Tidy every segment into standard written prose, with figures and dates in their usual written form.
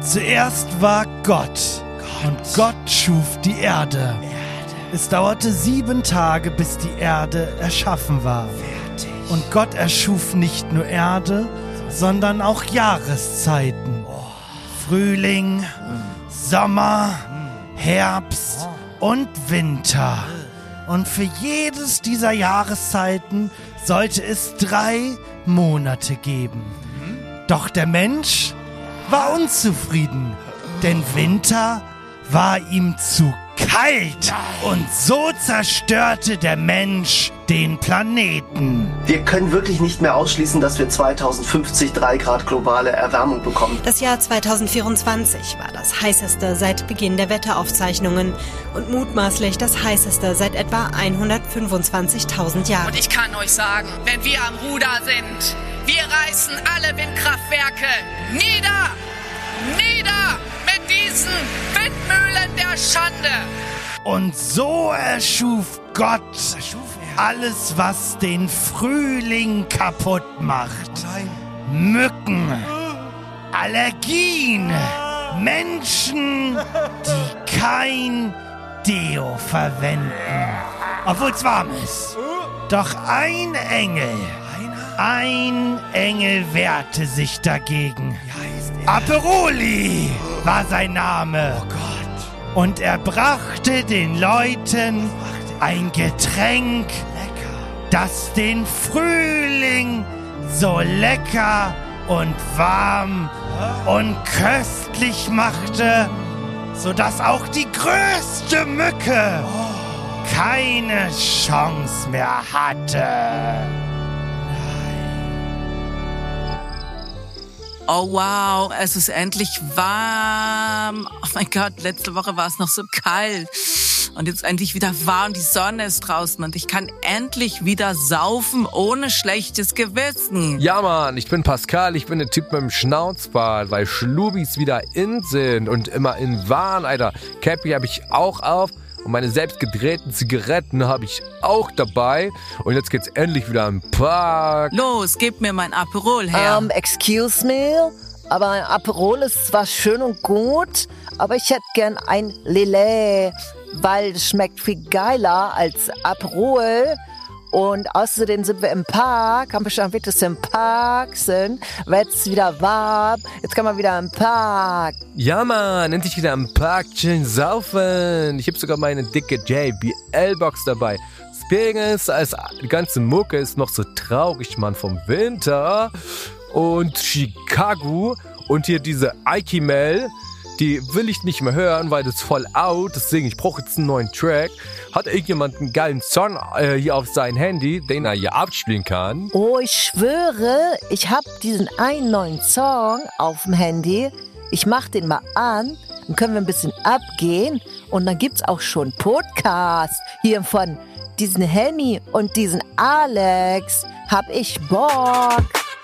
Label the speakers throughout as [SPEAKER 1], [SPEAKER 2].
[SPEAKER 1] Zuerst war Gott. Und Gott schuf die Erde. Es dauerte 7 Tage, bis die Erde erschaffen war. Und Gott erschuf nicht nur Erde, sondern auch Jahreszeiten. Frühling, Sommer, Herbst und Winter. Und für jedes dieser Jahreszeiten sollte es 3 Monate geben. Doch der Mensch war unzufrieden, denn Winter war ihm zu kalt. Und so zerstörte der Mensch den Planeten.
[SPEAKER 2] Wir können wirklich nicht mehr ausschließen, dass wir 2050 3 Grad globale Erwärmung bekommen.
[SPEAKER 3] Das Jahr 2024 war das heißeste seit Beginn der Wetteraufzeichnungen und mutmaßlich das heißeste seit etwa 125.000 Jahren.
[SPEAKER 4] Und ich kann euch sagen, wenn wir am Ruder sind, wir reißen alle Windkraftwerke nieder! Nieder mit diesen Windmühlen der Schande!
[SPEAKER 1] Und so erschuf Gott alles, was den Frühling kaputt macht. Mücken, Allergien, Menschen, die kein Deo verwenden, obwohl es warm ist. Doch ein Engel wehrte sich dagegen. Aperoli war sein Name. Oh Gott. Und er brachte den Leuten ein Getränk, das den Frühling so lecker und warm und köstlich machte, sodass auch die größte Mücke keine Chance mehr hatte.
[SPEAKER 4] Oh wow, es ist endlich warm. Oh mein Gott, letzte Woche war es noch so kalt. Und jetzt endlich wieder warm, die Sonne ist draußen und ich kann endlich wieder saufen ohne schlechtes Gewissen.
[SPEAKER 5] Ja Mann, ich bin Pascal, ich bin der Typ mit dem Schnauzbart, weil Schlubis wieder in sind und immer in waren, Alter. Cappy habe ich auch auf. Und meine selbst gedrehten Zigaretten habe ich auch dabei. Und jetzt geht's endlich wieder im Park.
[SPEAKER 4] Los, gib mir mein Aperol her.
[SPEAKER 6] Excuse me? Aber ein Aperol ist zwar schön und gut, aber ich hätte gern ein Lillet, weil es schmeckt viel geiler als Aperol. Und außerdem sind wir im Park, haben bestimmt wirklich im Park sind, weil es wieder warm, jetzt kann man wieder im Park.
[SPEAKER 5] Ja Mann, endlich wieder im Park chillen, saufen. Ich hab sogar meine dicke JBL-Box dabei. Das Ding ist, die ganze Mucke ist noch so traurig, Mann, vom Winter. Und Chicago und hier diese Ikemel, die will ich nicht mehr hören, weil das ist voll out. Deswegen, ich brauche jetzt einen neuen Track. Hat irgendjemand einen geilen Song hier auf sein Handy, den er hier abspielen kann?
[SPEAKER 6] Oh, ich schwöre, ich hab diesen einen neuen Song auf dem Handy. Ich mach den mal an, dann können wir ein bisschen abgehen. Und dann gibt's auch schon Podcast hier von diesen Henny und diesen Alex. Hab ich Bock.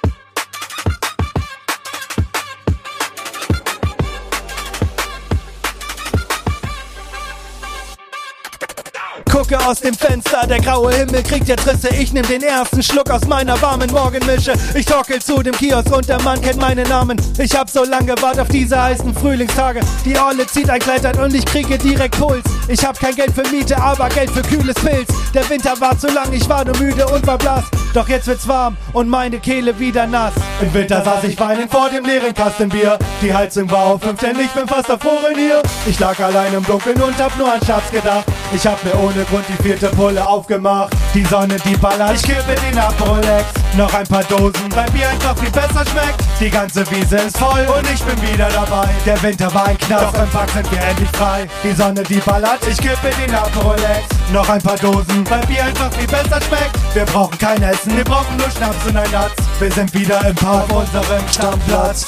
[SPEAKER 1] Gucke aus dem Fenster, der graue Himmel kriegt jetzt Risse. Ich nehm den ersten Schluck aus meiner warmen Morgenmische. Ich torkel zu dem Kiosk und der Mann kennt meinen Namen. Ich hab so lange gewartet auf diese heißen Frühlingstage. Die Olle zieht ein Kleid an und ich kriege direkt Puls. Ich hab kein Geld für Miete, aber Geld für kühles Pilz. Der Winter war zu lang, ich war nur müde und war blass. Doch jetzt wird's warm und meine Kehle wieder nass. Im Winter saß ich weinend vor dem leeren Kasten Bier. Die Heizung war auf 5, denn ich bin fast erfroren hier. Ich lag allein im Dunkeln und hab nur an Schatz gedacht. Ich hab mir ohne Grund die 4. Pulle aufgemacht. Die Sonne, die ballert, ich kippe den Aperolex. Noch ein paar Dosen, weil Bier einfach viel besser schmeckt. Die ganze Wiese ist voll und ich bin wieder dabei. Der Winter war ein Knast, doch im Park sind wir endlich frei. Die Sonne, die ballert, ich kippe den Aperolex. Noch ein paar Dosen, weil Bier einfach viel besser schmeckt. Wir brauchen kein Essen, wir brauchen nur Schnaps und ein Latz. Wir sind wieder im Park auf unserem Stammplatz.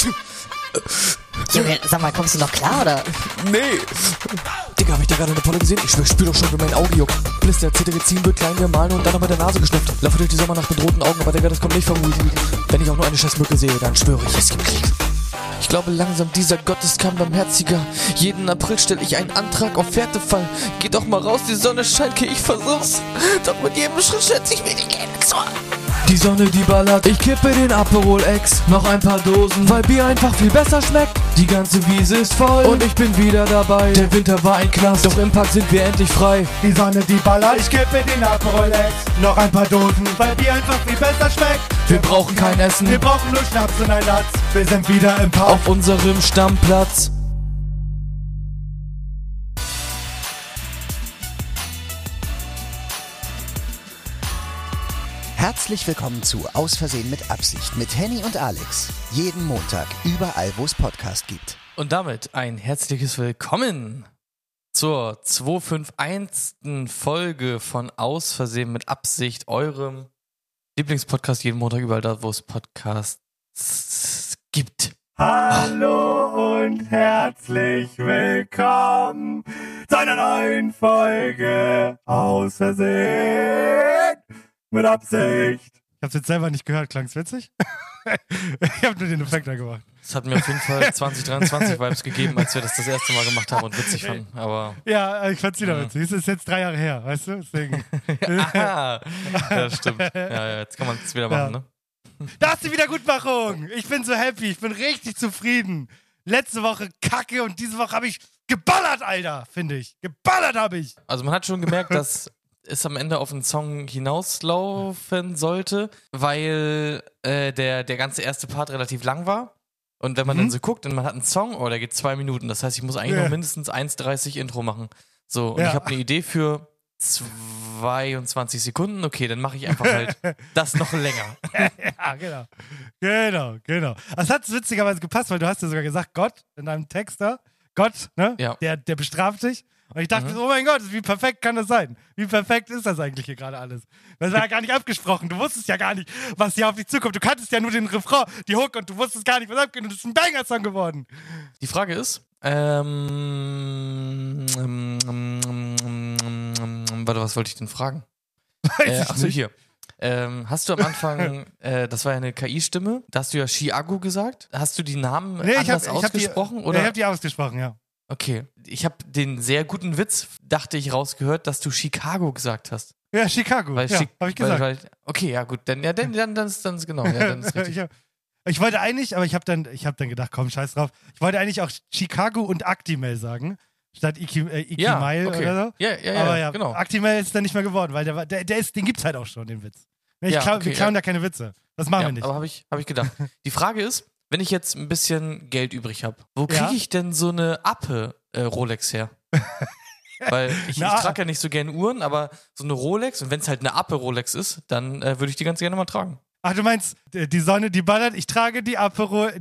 [SPEAKER 7] Junge, sag mal, kommst du noch klar, oder?
[SPEAKER 8] Nee. Digga, hab ich da gerade eine Polle gesehen? Ich spür doch schon, wie mein Auge juckt. Blister, Cetirizin wird klein gemahlen und dann noch mit der Nase geschnupft. Laufe durch die Sommernacht mit roten Augen, aber Digga, das kommt nicht vom Weed. Wenn ich auch nur eine Scheißmücke sehe, dann schwöre ich, es gibt Krieg. Ich glaube langsam, dieser Gotteskamm barmherziger. Jeden April stelle ich einen Antrag auf Härtefall. Geh doch mal raus, die Sonne scheint, okay, ich versuch's. Doch mit jedem Schritt schätze ich mir die Gänge zu. Die Sonne, die ballert, ich kippe den Aperol X. Noch ein paar Dosen, weil Bier einfach viel besser schmeckt. Die ganze Wiese ist voll und ich bin wieder dabei. Der Winter war ein Knast, doch im Park sind wir endlich frei.
[SPEAKER 1] Die Sonne, die ballert, ich kippe den Aperol X. Noch ein paar Dosen, weil Bier einfach viel besser schmeckt.
[SPEAKER 8] Wir brauchen kein Essen,
[SPEAKER 1] Wir brauchen nur Schnaps und ein Latz. Wir sind wieder im Park.
[SPEAKER 8] auf unserem Stammplatz.
[SPEAKER 9] Herzlich willkommen zu Aus Versehen mit Absicht mit Henny und Alex. Jeden Montag, überall wo es Podcast gibt.
[SPEAKER 8] Und damit ein herzliches Willkommen zur 251. Folge von Aus Versehen mit Absicht, eurem Lieblingspodcast jeden Montag überall da, wo es Podcasts gibt.
[SPEAKER 1] Hallo und herzlich willkommen zu einer neuen Folge Aus Versehen mit Absicht. Ich hab's jetzt selber nicht gehört, klang's witzig? Ich hab nur den Effekt da gemacht.
[SPEAKER 8] Es hat mir auf jeden Fall 2023 Vibes gegeben, als wir das erste Mal gemacht haben und witzig fanden, aber...
[SPEAKER 1] Ja, ich fand's wieder witzig. Es ist jetzt 3 Jahre her, weißt du? Deswegen.
[SPEAKER 8] Ja, stimmt. Ja, jetzt kann man es wieder machen, ne?
[SPEAKER 1] Da ist die Wiedergutmachung. Ich bin so happy, ich bin richtig zufrieden. Letzte Woche Kacke und diese Woche habe ich geballert, Alter, finde ich. Geballert habe ich.
[SPEAKER 8] Also man hat schon gemerkt, dass es am Ende auf einen Song hinauslaufen sollte, weil der ganze erste Part relativ lang war. Und wenn man dann so guckt und man hat einen Song, oh, der geht 2 Minuten. Das heißt, ich muss eigentlich noch mindestens 1,30 Intro machen. So, und ich habe eine Idee für 22 Sekunden. Okay, dann mache ich einfach halt das noch länger.
[SPEAKER 1] Ja, genau. Das hat witzigerweise gepasst, weil du hast ja sogar gesagt, Gott in deinem Text da, Gott, ne?
[SPEAKER 8] Ja.
[SPEAKER 1] Der bestraft dich. Und ich dachte, oh mein Gott, wie perfekt kann das sein? Wie perfekt ist das eigentlich hier gerade alles? Das war ja gar nicht abgesprochen. Du wusstest ja gar nicht, was hier auf dich zukommt. Du kanntest ja nur den Refrain, die Hook und du wusstest gar nicht, was abgeht. Und es ist ein Banger-Song geworden.
[SPEAKER 8] Die Frage ist, warte, was wollte ich denn fragen? Achso, hier. Hast du am Anfang, das war ja eine KI-Stimme, da hast du ja Chiago gesagt. Hast du die Namen anders ausgesprochen?
[SPEAKER 1] Ich habe die ausgesprochen, ja.
[SPEAKER 8] Okay, ich habe den sehr guten Witz, dachte ich, rausgehört, dass du Chicago gesagt hast.
[SPEAKER 1] Ja, Chicago, habe ich gesagt.
[SPEAKER 8] Okay, ja gut, dann ist genau, ja, dann ist richtig.
[SPEAKER 1] Ich wollte eigentlich, aber ich hab dann gedacht, komm, scheiß drauf. Ich wollte eigentlich auch Chicago und Actimel sagen, statt Ikimile oder so.
[SPEAKER 8] Ja,
[SPEAKER 1] aber ja,
[SPEAKER 8] genau.
[SPEAKER 1] Actimel ist dann nicht mehr geworden, weil den gibt's halt auch schon, den Witz. Wir klauen da keine Witze. Das machen wir nicht.
[SPEAKER 8] Aber hab ich gedacht. Die Frage ist, wenn ich jetzt ein bisschen Geld übrig habe, wo kriege ich denn so eine Rolex her? Weil ich trage ja nicht so gerne Uhren, aber so eine Rolex, und wenn es halt eine Rolex ist, dann würde ich die ganz gerne mal tragen.
[SPEAKER 1] Ach, du meinst, die Sonne, die ballert, ich trage die
[SPEAKER 8] Ich trage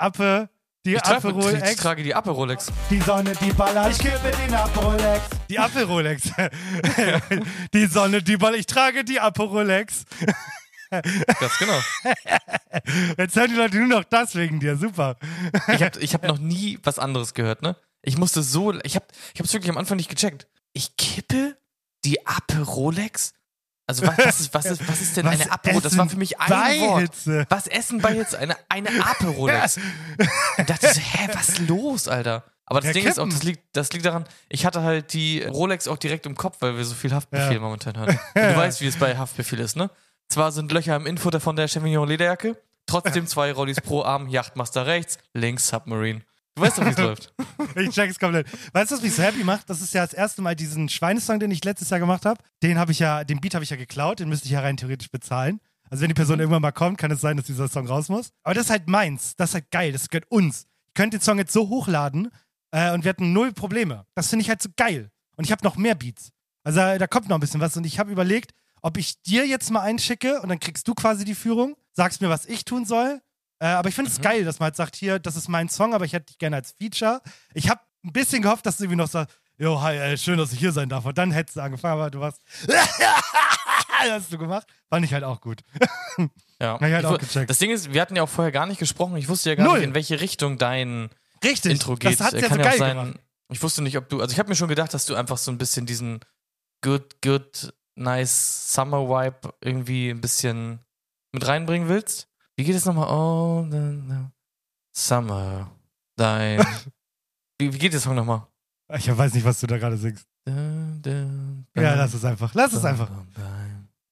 [SPEAKER 8] die Rolex.
[SPEAKER 1] Die Sonne, die ballert, ich kippe den Rolex. Die Rolex. Die Sonne, die ballert, ich trage die Rolex.
[SPEAKER 8] Ganz genau.
[SPEAKER 1] Jetzt hören die Leute nur noch das wegen dir, super.
[SPEAKER 8] Ich hab noch nie was anderes gehört, ne? Ich hab's wirklich am Anfang nicht gecheckt. Ich kippe die Rolex? Also was ist denn eine Rolex? Das war für mich ein Wort. Was essen bei jetzt eine Rolex? Und dachte ich so, was ist los, Alter? Aber das Ding ist auch, das liegt daran, ich hatte halt die Rolex auch direkt im Kopf, weil wir so viel Haftbefehl momentan hören. Und du weißt, wie es bei Haftbefehl ist, ne? Zwar sind Löcher im Infutter von der Chevignon Lederjacke, trotzdem 2 Rollis pro Arm, Yachtmaster rechts, links Submarine. Du weißt doch, wie es läuft.
[SPEAKER 1] Ich check's komplett. Weißt du, was mich so happy macht? Das ist ja das erste Mal diesen Schweinesong, den ich letztes Jahr gemacht habe. Den Beat habe ich ja geklaut, den müsste ich ja rein theoretisch bezahlen. Also wenn die Person irgendwann mal kommt, kann es sein, dass dieser Song raus muss. Aber das ist halt meins. Das ist halt geil. Das gehört uns. Ich könnte den Song jetzt so hochladen und wir hätten 0 Probleme. Das finde ich halt so geil. Und ich habe noch mehr Beats. Also da kommt noch ein bisschen was. Und ich habe überlegt, ob ich dir jetzt mal einen schicke und dann kriegst du quasi die Führung, sagst mir, was ich tun soll. Aber ich finde es geil, dass man halt sagt, hier, das ist mein Song, aber ich hätte dich gerne als Feature. Ich habe ein bisschen gehofft, dass du irgendwie noch sagst, jo, hi, schön, dass ich hier sein darf. Und dann hättest du angefangen, aber du warst, das hast du gemacht. Fand ich halt auch gut.
[SPEAKER 8] Ja.
[SPEAKER 1] Hab ich halt auch gecheckt.
[SPEAKER 8] Das Ding ist, wir hatten ja auch vorher gar nicht gesprochen. Ich wusste ja gar nicht, in welche Richtung dein Intro geht.
[SPEAKER 1] Das hat's ja
[SPEAKER 8] kann
[SPEAKER 1] so
[SPEAKER 8] ja
[SPEAKER 1] geil
[SPEAKER 8] auch sein,
[SPEAKER 1] gemacht.
[SPEAKER 8] Ich wusste nicht, also ich habe mir schon gedacht, dass du einfach so ein bisschen diesen good, nice Summer Vibe irgendwie ein bisschen mit reinbringen willst. Wie geht es nochmal? Oh, Summer, dein... wie geht der Song nochmal?
[SPEAKER 1] Ich weiß nicht, was du da gerade singst. Ja, lass es einfach.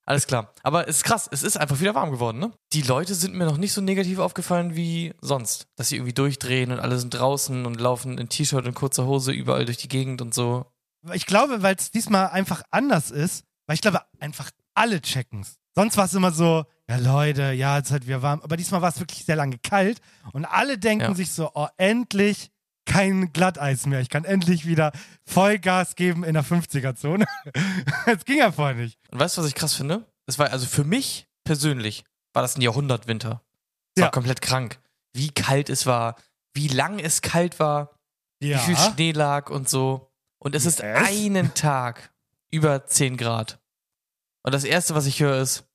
[SPEAKER 8] Alles klar. Aber es ist krass, es ist einfach wieder warm geworden, ne? Die Leute sind mir noch nicht so negativ aufgefallen wie sonst. Dass sie irgendwie durchdrehen und alle sind draußen und laufen in T-Shirt und kurzer Hose überall durch die Gegend und so.
[SPEAKER 1] Ich glaube, weil es diesmal einfach anders ist, weil ich glaube, einfach alle checken's. Sonst war es immer so, ja Leute, ja, jetzt ist halt wieder warm. Aber diesmal war es wirklich sehr lange kalt und alle denken sich so, oh, endlich kein Glatteis mehr. Ich kann endlich wieder Vollgas geben in der 50er-Zone. Das ging ja vorher nicht.
[SPEAKER 8] Und weißt du, was ich krass finde? Es war, also für mich persönlich, war das ein Jahrhundertwinter. Es war komplett krank. Wie kalt es war, wie lang es kalt war, wie viel Schnee lag und so. Und es ist einen Tag über 10 Grad. Und das Erste, was ich höre, ist...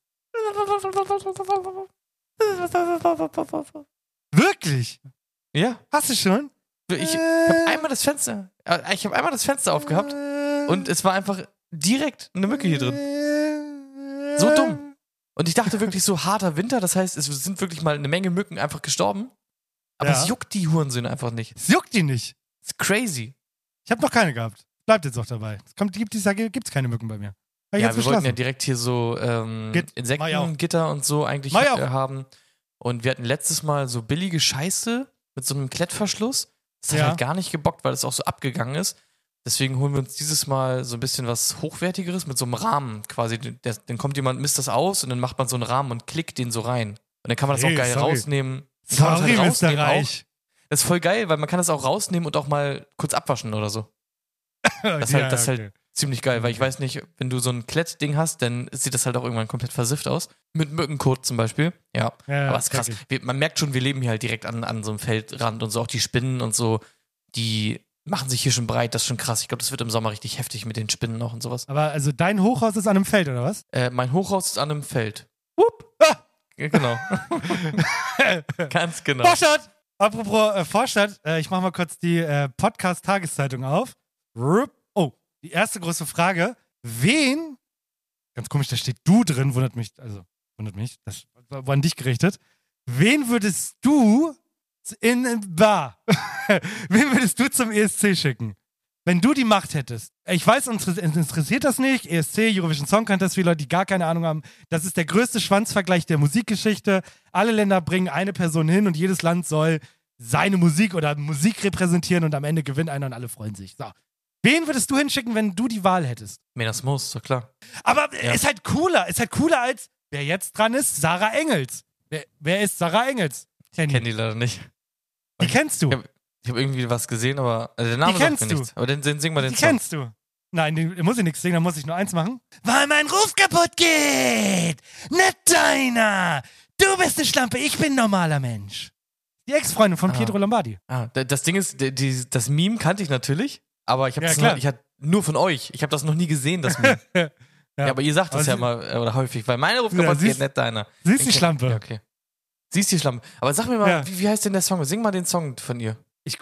[SPEAKER 1] Wirklich?
[SPEAKER 8] Ja.
[SPEAKER 1] Hast du schon?
[SPEAKER 8] Ich habe einmal das Fenster aufgehabt und es war einfach direkt eine Mücke hier drin. So dumm. Und ich dachte wirklich so harter Winter, das heißt, es sind wirklich mal eine Menge Mücken einfach gestorben. Aber es juckt die Hurensöhne einfach nicht.
[SPEAKER 1] Es juckt die nicht.
[SPEAKER 8] Das ist crazy.
[SPEAKER 1] Ich habe noch keine gehabt. Bleibt jetzt auch dabei. Gibt's keine Mücken bei mir.
[SPEAKER 8] Ja, wir wollten ja direkt hier so Insektengitter und so eigentlich haben. Und wir hatten letztes Mal so billige Scheiße mit so einem Klettverschluss. Das hat halt gar nicht gebockt, weil es auch so abgegangen ist. Deswegen holen wir uns dieses Mal so ein bisschen was Hochwertigeres mit so einem Rahmen quasi. Dann kommt jemand, misst das aus und dann macht man so einen Rahmen und klickt den so rein. Und dann kann man das auch geil rausnehmen.
[SPEAKER 1] Sorry, Mr. Reich.
[SPEAKER 8] Das ist voll geil, weil man kann das auch rausnehmen und auch mal kurz abwaschen oder so. Das ist halt ziemlich geil, weil ich weiß nicht, wenn du so ein Klettding hast, dann sieht das halt auch irgendwann komplett versifft aus. Mit Mückenkot zum Beispiel. Ja, aber es ist krass. Man merkt schon, wir leben hier halt direkt an so einem Feldrand und so. Auch die Spinnen und so, die machen sich hier schon breit. Das ist schon krass. Ich glaube, das wird im Sommer richtig heftig mit den Spinnen noch und sowas.
[SPEAKER 1] Aber also dein Hochhaus ist an einem Feld, oder was?
[SPEAKER 8] Mein Hochhaus ist an einem Feld. Wupp! Genau. Ganz genau.
[SPEAKER 1] Vorstadt! Apropos Vorstadt, ich mache mal kurz die Podcast-Tageszeitung auf. Oh, die erste große Frage. Wen, ganz komisch, da steht du drin, wundert mich, das war an dich gerichtet. Wen würdest du wen würdest du zum ESC schicken? Wenn du die Macht hättest. Ich weiß, uns interessiert das nicht. ESC, Eurovision Song Contest, viele Leute, die gar keine Ahnung haben. Das ist der größte Schwanzvergleich der Musikgeschichte. Alle Länder bringen eine Person hin und jedes Land soll seine Musik oder Musik repräsentieren und am Ende gewinnt einer und alle freuen sich. So. Wen würdest du hinschicken, wenn du die Wahl hättest?
[SPEAKER 8] Menas Moos, ist doch klar.
[SPEAKER 1] Aber ist halt cooler. Ist halt cooler als, wer jetzt dran ist, Sarah Engels. Wer ist Sarah Engels?
[SPEAKER 8] Ich kenne die leider nicht.
[SPEAKER 1] Die kennst du.
[SPEAKER 8] Ich hab irgendwie was gesehen, aber der Name sagt mir nichts. Aber dann sing mal den Song.
[SPEAKER 1] Die kennst du. Nein, muss ich nichts singen, dann muss ich nur eins machen. Weil mein Ruf kaputt geht, nicht deiner. Du bist eine Schlampe, ich bin ein normaler Mensch. Die Ex-Freundin von Pietro Lombardi.
[SPEAKER 8] Das Ding ist, das Meme kannte ich natürlich, aber ich habe nur von euch. Ich habe das noch nie gesehen, das Meme. Ja, aber ihr sagt das ja mal oder häufig, weil mein Ruf kaputt geht, nicht deiner.
[SPEAKER 1] Sie ist die Schlampe.
[SPEAKER 8] Ja, okay. Sie ist die Schlampe. Aber sag mir mal, wie heißt denn der Song? Sing mal den Song von ihr.
[SPEAKER 1] Ich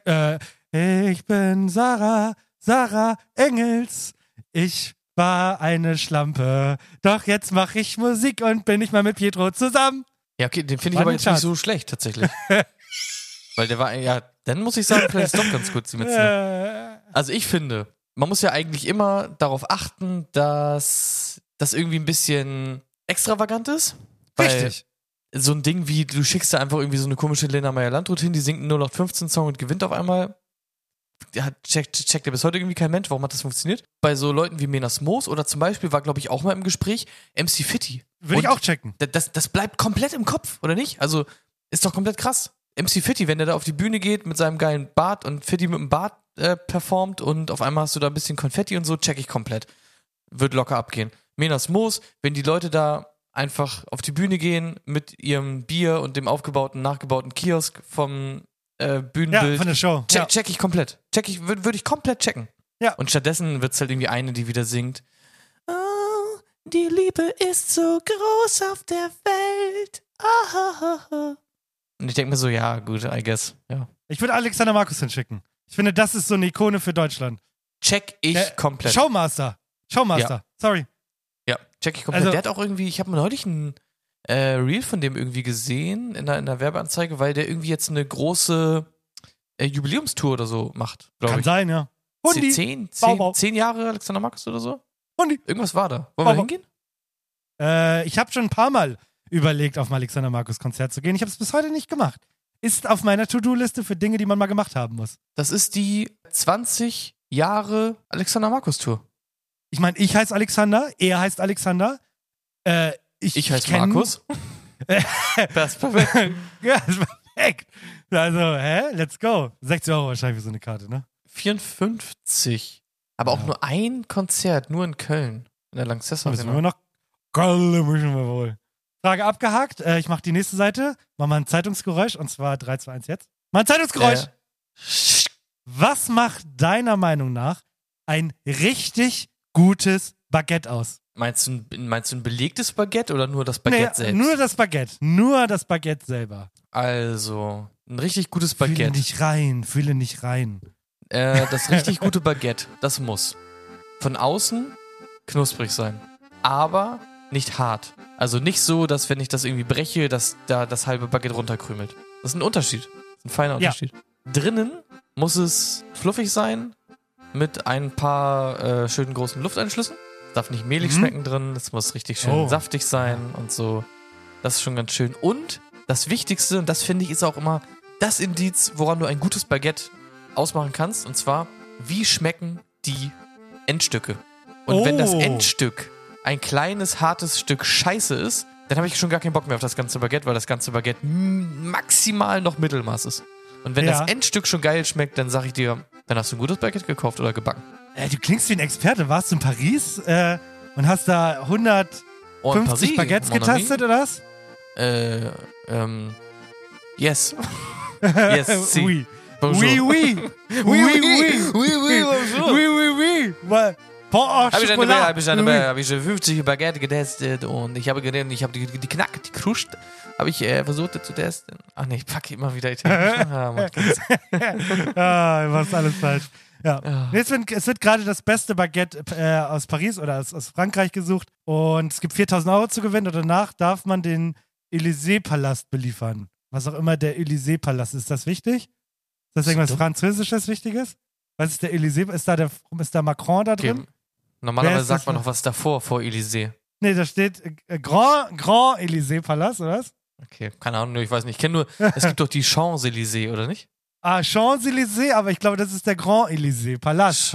[SPEAKER 1] bin Sarah Engels. Ich war eine Schlampe. Doch jetzt mache ich Musik und bin nicht mal mit Pietro zusammen.
[SPEAKER 8] Ja, okay, den finde ich aber jetzt nicht so schlecht, tatsächlich. Weil der war, dann muss ich sagen, vielleicht ist doch ganz gut, sie mitzunehmen. Also ich finde, man muss ja eigentlich immer darauf achten, dass das irgendwie ein bisschen extravagant ist.
[SPEAKER 1] Richtig.
[SPEAKER 8] So ein Ding wie, du schickst da einfach irgendwie so eine komische Lena Meyer-Landrut hin, die singt einen 0815-Song und gewinnt auf einmal. Checkt ja bis heute irgendwie kein Mensch, warum hat das funktioniert? Bei so Leuten wie Menas Moos oder zum Beispiel war, glaube ich, auch mal im Gespräch MC Fitti.
[SPEAKER 1] Würde ich auch checken.
[SPEAKER 8] Das bleibt komplett im Kopf, oder nicht? Also, ist doch komplett krass. MC Fitti, wenn der da auf die Bühne geht mit seinem geilen Bart und Fitti mit dem Bart performt und auf einmal hast du da ein bisschen Konfetti und so, check ich komplett. Wird locker abgehen. Menas Moos, wenn die Leute da einfach auf die Bühne gehen mit ihrem Bier und dem nachgebauten Kiosk vom Bühnenbild.
[SPEAKER 1] Ja, von der Show.
[SPEAKER 8] Check ich komplett. Würde ich komplett checken.
[SPEAKER 1] Ja.
[SPEAKER 8] Und stattdessen wird es halt irgendwie eine, die wieder singt. Oh, die Liebe ist so groß auf der Welt. Und ich denke mir so, ja, gut, I guess. Ja.
[SPEAKER 1] Ich würde Alexander Markus hinschicken. Ich finde, das ist so eine Ikone für Deutschland.
[SPEAKER 8] Check ich komplett.
[SPEAKER 1] Showmaster.
[SPEAKER 8] Ja.
[SPEAKER 1] Sorry.
[SPEAKER 8] Ja, check ich komplett. Also, der hat auch irgendwie, ich habe neulich ein Reel von dem irgendwie gesehen in einer Werbeanzeige, weil der irgendwie jetzt eine große Jubiläumstour oder so macht, glaube ich.
[SPEAKER 1] Kann sein, ja.
[SPEAKER 8] Hundi. 10 Jahre Alexander Markus oder so?
[SPEAKER 1] Hundi.
[SPEAKER 8] Irgendwas war da. Wollen wir hingehen?
[SPEAKER 1] Ich habe schon ein paar Mal überlegt, auf ein Alexander Markus Konzert zu gehen. Ich habe es bis heute nicht gemacht. Ist auf meiner To-Do-Liste für Dinge, die man mal gemacht haben muss.
[SPEAKER 8] Das ist die 20 Jahre Alexander Markus Tour.
[SPEAKER 1] Ich meine, ich heiße Alexander, er heißt Alexander.
[SPEAKER 8] Ich heiße Markus. Das ist perfekt.
[SPEAKER 1] Ja, das ist perfekt. Also, let's go. 60 € wahrscheinlich für so eine Karte, ne?
[SPEAKER 8] 54. Aber auch nur ein Konzert, nur in Köln. In der Lanxess
[SPEAKER 1] Müssen wir
[SPEAKER 8] Arena.
[SPEAKER 1] noch. Köln müssen wir wohl. Frage abgehakt. Ich mache die nächste Seite. Mach mal ein Zeitungsgeräusch. Und zwar 3, 2, 1 jetzt. Mal ein Zeitungsgeräusch. Was macht deiner Meinung nach ein richtig gutes Baguette aus?
[SPEAKER 8] Meinst du ein belegtes Baguette oder nur das Baguette selbst?
[SPEAKER 1] Nur das Baguette. Nur das Baguette selber.
[SPEAKER 8] Also, ein richtig gutes
[SPEAKER 1] Fühle
[SPEAKER 8] Baguette.
[SPEAKER 1] nicht rein.
[SPEAKER 8] Das richtig gute Baguette, das muss von außen knusprig sein, aber nicht hart. Also nicht so, dass wenn ich das irgendwie breche, dass da das halbe Baguette runterkrümelt. Das ist ein Unterschied. Das ist ein feiner Unterschied. Drinnen muss es fluffig sein, mit ein paar schönen großen Lufteinschlüssen. Darf nicht mehlig schmecken drin, es muss richtig schön saftig sein und so. Das ist schon ganz schön. Und das Wichtigste, und das finde ich, ist auch immer das Indiz, woran du ein gutes Baguette ausmachen kannst, und zwar, wie schmecken die Endstücke. Und wenn das Endstück ein kleines, hartes Stück Scheiße ist, dann habe ich schon gar keinen Bock mehr auf das ganze Baguette, weil das ganze Baguette maximal noch Mittelmaß ist. Und wenn das Endstück schon geil schmeckt, dann sage ich dir, dann hast du ein gutes Baguette gekauft oder gebacken.
[SPEAKER 1] Du klingst wie ein Experte. Warst du in Paris und hast da 150 Baguettes getastet, oder was?
[SPEAKER 8] Yes. Yes, si.
[SPEAKER 1] Oui.
[SPEAKER 8] Bonjour.
[SPEAKER 1] Oui, oui. Oui, oui.
[SPEAKER 8] bonjour.
[SPEAKER 1] Oui, oui, oui.
[SPEAKER 8] Habe ich 50 Baguette getestet und ich habe die Knack, die Krust, habe ich versucht zu testen. Ach nee, ich packe immer wieder Italienisch.
[SPEAKER 1] Was alles falsch. Ja. Es wird gerade das beste Baguette aus Paris oder aus Frankreich gesucht und es gibt 4.000 € zu gewinnen und danach darf man den Élysée-Palast beliefern. Was auch immer der Élysée-Palast ist. Ist das wichtig? Ist das irgendwas Französisches Wichtiges? Was ist der Élysée? Ist da Macron da drin?
[SPEAKER 8] Okay. Normalerweise sagt man noch was davor, vor Élysée.
[SPEAKER 1] Nee, da steht Grand Élysée-Palast, oder was?
[SPEAKER 8] Okay, keine Ahnung, ich weiß nicht. Ich kenne nur, es gibt doch die Champs-Élysées, oder nicht?
[SPEAKER 1] Champs-Élysées, aber ich glaube, das ist der Grand Élysée-Palast.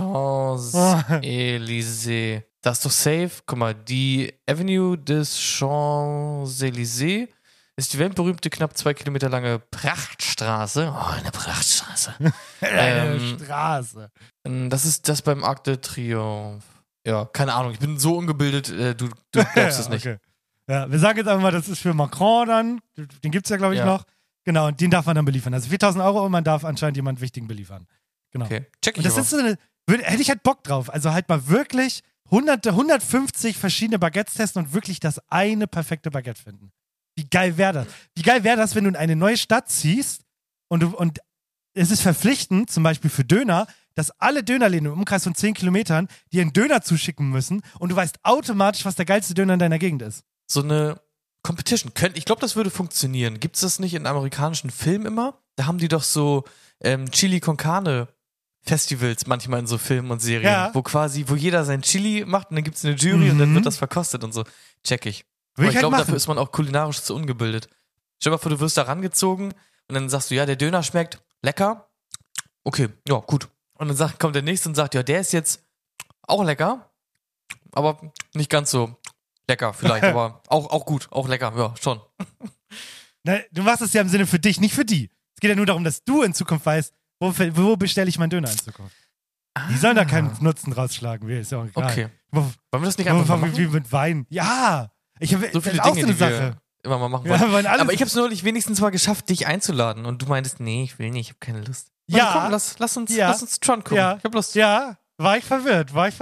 [SPEAKER 8] Champs-Élysées. Das ist doch safe. Guck mal, die Avenue des Champs-Élysées ist die weltberühmte, knapp 2 Kilometer lange Prachtstraße. Oh, eine Prachtstraße.
[SPEAKER 1] Eine Straße.
[SPEAKER 8] Das ist das beim Arc de Triomphe. Ja, keine Ahnung, ich bin so ungebildet, du glaubst es nicht.
[SPEAKER 1] Okay. Ja, wir sagen jetzt einfach mal, das ist für Macron dann. Den gibt es ja, glaube ich, noch. Genau, und den darf man dann beliefern. Also 4.000 € und man darf anscheinend jemand Wichtigen beliefern. Genau.
[SPEAKER 8] Okay, check ich
[SPEAKER 1] und das ist so hätte ich halt Bock drauf. Also halt mal wirklich 150 verschiedene Baguettes testen und wirklich das eine perfekte Baguette finden. Wie geil wäre das? Wie geil wäre das, wenn du in eine neue Stadt ziehst und es ist verpflichtend, zum Beispiel für Döner, dass alle Dönerläden im Umkreis von 10 Kilometern dir einen Döner zuschicken müssen und du weißt automatisch, was der geilste Döner in deiner Gegend ist.
[SPEAKER 8] So eine Competition. Ich glaube, das würde funktionieren. Gibt es das nicht in amerikanischen Filmen immer? Da haben die doch so Chili con Carne Festivals manchmal in so Filmen und Serien, wo jeder sein Chili macht und dann gibt es eine Jury und dann wird das verkostet und so. Check ich. Aber ich glaube, dafür ist man auch kulinarisch zu ungebildet. Stell dir mal vor, du wirst da rangezogen und dann sagst du, ja, der Döner schmeckt lecker. Okay, ja, gut. Und dann kommt der Nächste und sagt, ja, der ist jetzt auch lecker, aber nicht ganz so lecker vielleicht, aber auch gut, auch lecker, ja, schon.
[SPEAKER 1] Na, du machst es ja im Sinne für dich, nicht für die. Es geht ja nur darum, dass du in Zukunft weißt, wo bestelle ich meinen Döner in Zukunft. Die sollen da keinen Nutzen rausschlagen, ist ja auch egal.
[SPEAKER 8] Okay. Wollen wir das nicht einfach machen?
[SPEAKER 1] Wie mit Wein. Ja. Ich habe
[SPEAKER 8] so viele
[SPEAKER 1] auch
[SPEAKER 8] Dinge,
[SPEAKER 1] so eine
[SPEAKER 8] die
[SPEAKER 1] Sache.
[SPEAKER 8] wir immer mal machen wollen. Aber ich habe es neulich wenigstens mal geschafft, dich einzuladen und du meintest, nee, ich will nicht, ich habe keine Lust.
[SPEAKER 1] Ja.
[SPEAKER 8] Also komm, lass uns Tron gucken.
[SPEAKER 1] Ja.
[SPEAKER 8] Ich hab Lust.
[SPEAKER 1] Ja, war ich verwirrt.
[SPEAKER 8] Ich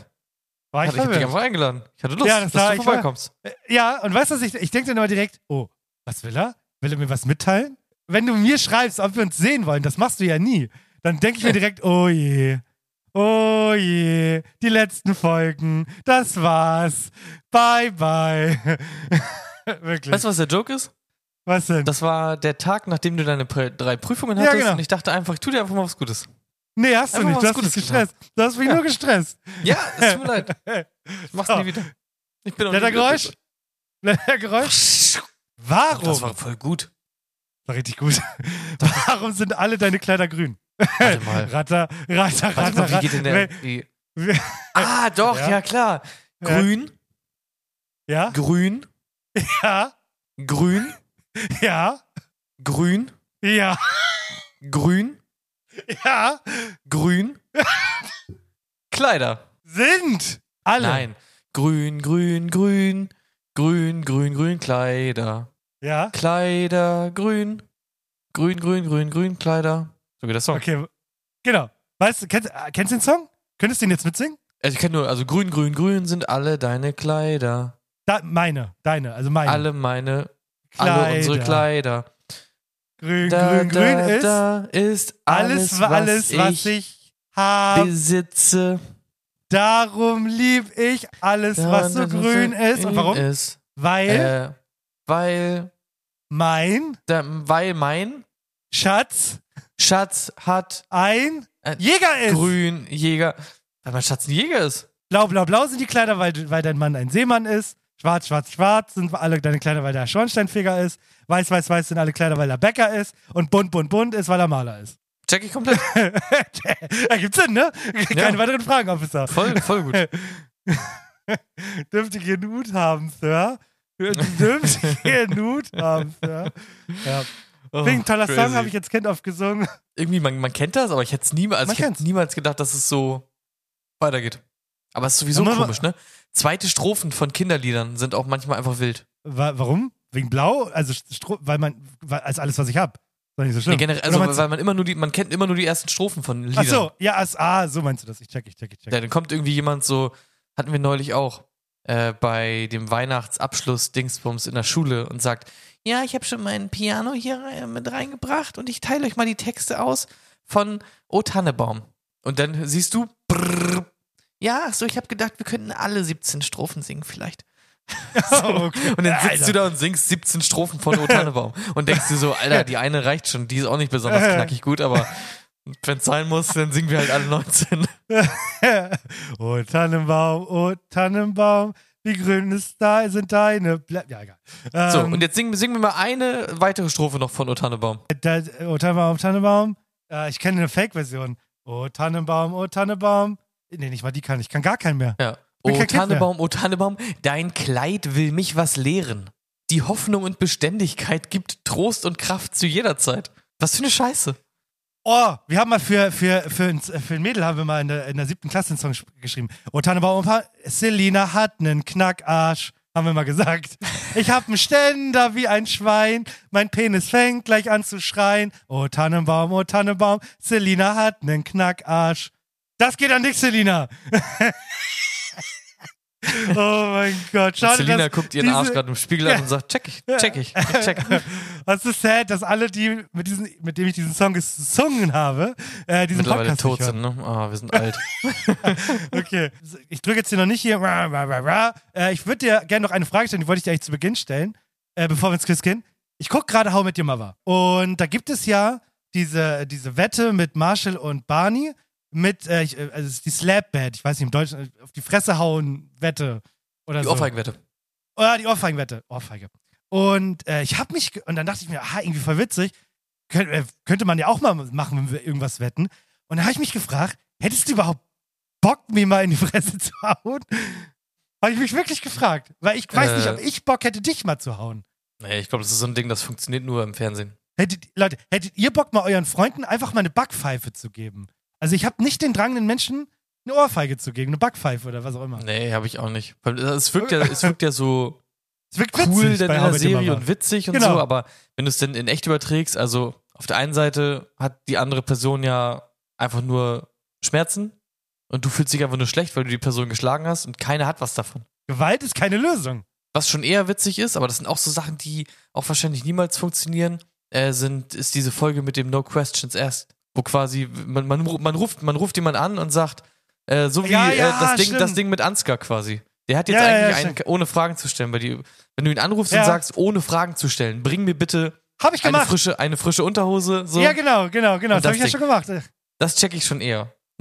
[SPEAKER 8] hab dich einfach eingeladen. Ich hatte Lust, dass du vorbeikommst.
[SPEAKER 1] Ja, und weißt du, ich denke dann immer direkt, oh, was will er? Will er mir was mitteilen? Wenn du mir schreibst, ob wir uns sehen wollen, das machst du ja nie, dann denke ich mir direkt, oh je, die letzten Folgen, das war's. Bye, bye. Wirklich.
[SPEAKER 8] Weißt du, was der Joke ist?
[SPEAKER 1] Was denn?
[SPEAKER 8] Das war der Tag, nachdem du deine 3 Prüfungen hattest und ich dachte einfach, ich tue dir einfach mal was Gutes.
[SPEAKER 1] Nee, hast du nicht. Du hast mich gestresst. Du hast mich nur gestresst.
[SPEAKER 8] Ja, es tut mir leid. Ich mach's nie wieder. Ich bin auch
[SPEAKER 1] Geräusch? Blendergeräusch? Warum?
[SPEAKER 8] Das war voll gut.
[SPEAKER 1] War richtig gut. Warum sind alle deine Kleider grün?
[SPEAKER 8] Warte mal.
[SPEAKER 1] Ratter.
[SPEAKER 8] Warte mal, wie geht denn der... Doch, ja klar. Grün.
[SPEAKER 1] Ja?
[SPEAKER 8] Grün.
[SPEAKER 1] Ja?
[SPEAKER 8] Grün.
[SPEAKER 1] Ja?
[SPEAKER 8] Grün.
[SPEAKER 1] Ja?
[SPEAKER 8] Grün.
[SPEAKER 1] Ja?
[SPEAKER 8] Grün. Kleider.
[SPEAKER 1] Sind alle.
[SPEAKER 8] Nein. Grün, grün, grün. Grün, grün, grün, Kleider.
[SPEAKER 1] Ja?
[SPEAKER 8] Kleider, grün. Grün, grün, grün, grün, Kleider. So geht der Song.
[SPEAKER 1] Okay, genau. Weißt du, kennst du den Song? Könntest du den jetzt mitsingen?
[SPEAKER 8] Also ich kenne nur, also grün, grün, grün sind alle deine Kleider.
[SPEAKER 1] Meine.
[SPEAKER 8] Alle unsere Kleider.
[SPEAKER 1] Grün,
[SPEAKER 8] Da,
[SPEAKER 1] grün, grün
[SPEAKER 8] da,
[SPEAKER 1] ist
[SPEAKER 8] da ist alles,
[SPEAKER 1] was ich habe.
[SPEAKER 8] besitze.
[SPEAKER 1] Darum lieb ich alles, was so grün ist. Und warum? Weil mein Schatz
[SPEAKER 8] hat
[SPEAKER 1] ein Jäger ist.
[SPEAKER 8] Grün Jäger. Weil mein Schatz ein Jäger ist.
[SPEAKER 1] Blau, blau, blau sind die Kleider, weil dein Mann ein Seemann ist. Schwarz, schwarz, schwarz sind alle deine Kleider, weil der Schornsteinfeger ist. Weiß, weiß, weiß sind alle Kleider, weil er Bäcker ist. Und bunt, bunt, bunt ist, weil er Maler ist.
[SPEAKER 8] Check ich komplett.
[SPEAKER 1] Ergibt Sinn, ne? Keine weiteren Fragen, Officer.
[SPEAKER 8] Voll gut.
[SPEAKER 1] Dürfte genug haben, Sir. Dürfte genug haben, Sir. Ja. Wegen toller
[SPEAKER 8] crazy.
[SPEAKER 1] Song, habe ich jetzt Kind oft gesungen.
[SPEAKER 8] Irgendwie, man kennt das, aber ich hätte niemals gedacht, dass es so weitergeht. Aber es ist sowieso komisch, ne? Zweite Strophen von Kinderliedern sind auch manchmal einfach wild.
[SPEAKER 1] Warum? Wegen Blau? Also, weil alles, was ich hab. Ist doch nicht so schlimm.
[SPEAKER 8] Nee, generell, also, weil man kennt immer nur die ersten Strophen von Liedern.
[SPEAKER 1] Ach so, ja, so meinst du das. Ich check.
[SPEAKER 8] Ja, dann kommt irgendwie jemand so, hatten wir neulich auch, bei dem Weihnachtsabschluss-Dingsbums in der Schule und sagt, ja, ich habe schon mein Piano hier mit reingebracht und ich teile euch mal die Texte aus von O Tannebaum. Und dann siehst du, ja, ach so, ich habe gedacht, wir könnten alle 17 Strophen singen vielleicht. So.
[SPEAKER 1] Okay.
[SPEAKER 8] Und dann sitzt du da und singst 17 Strophen von O Tannebaum und denkst dir so, Alter, die eine reicht schon, die ist auch nicht besonders knackig gut, aber wenn es sein muss, dann singen wir halt alle 19.
[SPEAKER 1] O Tannenbaum, wie grün ist da sind deine ja, egal.
[SPEAKER 8] So, und jetzt singen wir mal eine weitere Strophe noch von O Tannebaum.
[SPEAKER 1] O Tannenbaum. Ich kenne eine Fake-Version. O Tannenbaum. Nee, nicht mal die kann ich. Kann gar keinen mehr.
[SPEAKER 8] Ja. O Tannenbaum, dein Kleid will mich was lehren. Die Hoffnung und Beständigkeit gibt Trost und Kraft zu jeder Zeit. Was für eine Scheiße.
[SPEAKER 1] Oh, wir haben mal für ein Mädel haben wir mal in der 7. Klasse einen Song geschrieben. O Tannenbaum, Selina hat einen Knackarsch, haben wir mal gesagt. Ich hab einen Ständer wie ein Schwein, mein Penis fängt gleich an zu schreien. O Tannenbaum, Selina hat einen Knackarsch. Das geht an dich, Selina. Oh mein Gott, schade.
[SPEAKER 8] Selina guckt ihren Arsch gerade im Spiegel an und sagt, check ich.
[SPEAKER 1] Was ist sad, dass alle, die mit dem ich diesen Song gesungen habe, diesen
[SPEAKER 8] mittlerweile
[SPEAKER 1] Podcast
[SPEAKER 8] tot
[SPEAKER 1] nicht
[SPEAKER 8] sind, ne? Wir sind alt.
[SPEAKER 1] Okay, ich drücke jetzt hier noch nicht hier. Ich würde dir gerne noch eine Frage stellen, die wollte ich dir eigentlich zu Beginn stellen, bevor wir ins Quiz gehen. Ich gucke gerade How I Met Your Mother. Und da gibt es ja diese Wette mit Marshall und Barney, also es ist die Slap-Bet, ich weiß nicht, im Deutschen, auf die Fresse hauen Wette oder
[SPEAKER 8] Die
[SPEAKER 1] so.
[SPEAKER 8] Ohrfeigenwette.
[SPEAKER 1] Oh ja, die Ohrfeigenwette. Ohrfeige. Und und dann dachte ich mir, irgendwie voll witzig, könnte man ja auch mal machen, wenn wir irgendwas wetten. Und dann habe ich mich gefragt, hättest du überhaupt Bock, mir mal in die Fresse zu hauen? Habe ich mich wirklich gefragt. Weil ich weiß nicht, ob ich Bock hätte, dich mal zu hauen.
[SPEAKER 8] Nee, ich glaube, das ist so ein Ding, das funktioniert nur im Fernsehen.
[SPEAKER 1] Hättet ihr Bock, mal euren Freunden einfach mal eine Backpfeife zu geben? Also ich habe nicht den Drang, den Menschen eine Ohrfeige zu geben, eine Backpfeife oder was auch immer.
[SPEAKER 8] Nee, habe ich auch nicht. Es wirkt ja so
[SPEAKER 1] es wirkt
[SPEAKER 8] cool
[SPEAKER 1] witzig
[SPEAKER 8] denn in der Serie und witzig und
[SPEAKER 1] Genau.
[SPEAKER 8] so, aber wenn du es denn in echt überträgst, also auf der einen Seite hat die andere Person ja einfach nur Schmerzen und du fühlst dich einfach nur schlecht, weil du die Person geschlagen hast und keiner hat was davon.
[SPEAKER 1] Gewalt ist keine Lösung.
[SPEAKER 8] Was schon eher witzig ist, aber das sind auch so Sachen, die auch wahrscheinlich niemals funktionieren, ist diese Folge mit dem No Questions Asked, wo quasi man ruft jemand an und sagt, so wie das Ding mit Ansgar quasi. Der hat jetzt eigentlich ohne Fragen zu stellen, weil wenn du ihn anrufst und sagst, ohne Fragen zu stellen, bring mir bitte
[SPEAKER 1] Hab ich gemacht.
[SPEAKER 8] eine frische Unterhose. So.
[SPEAKER 1] Ja, genau. Das habe ich ja schon gemacht.
[SPEAKER 8] Das check ich schon eher.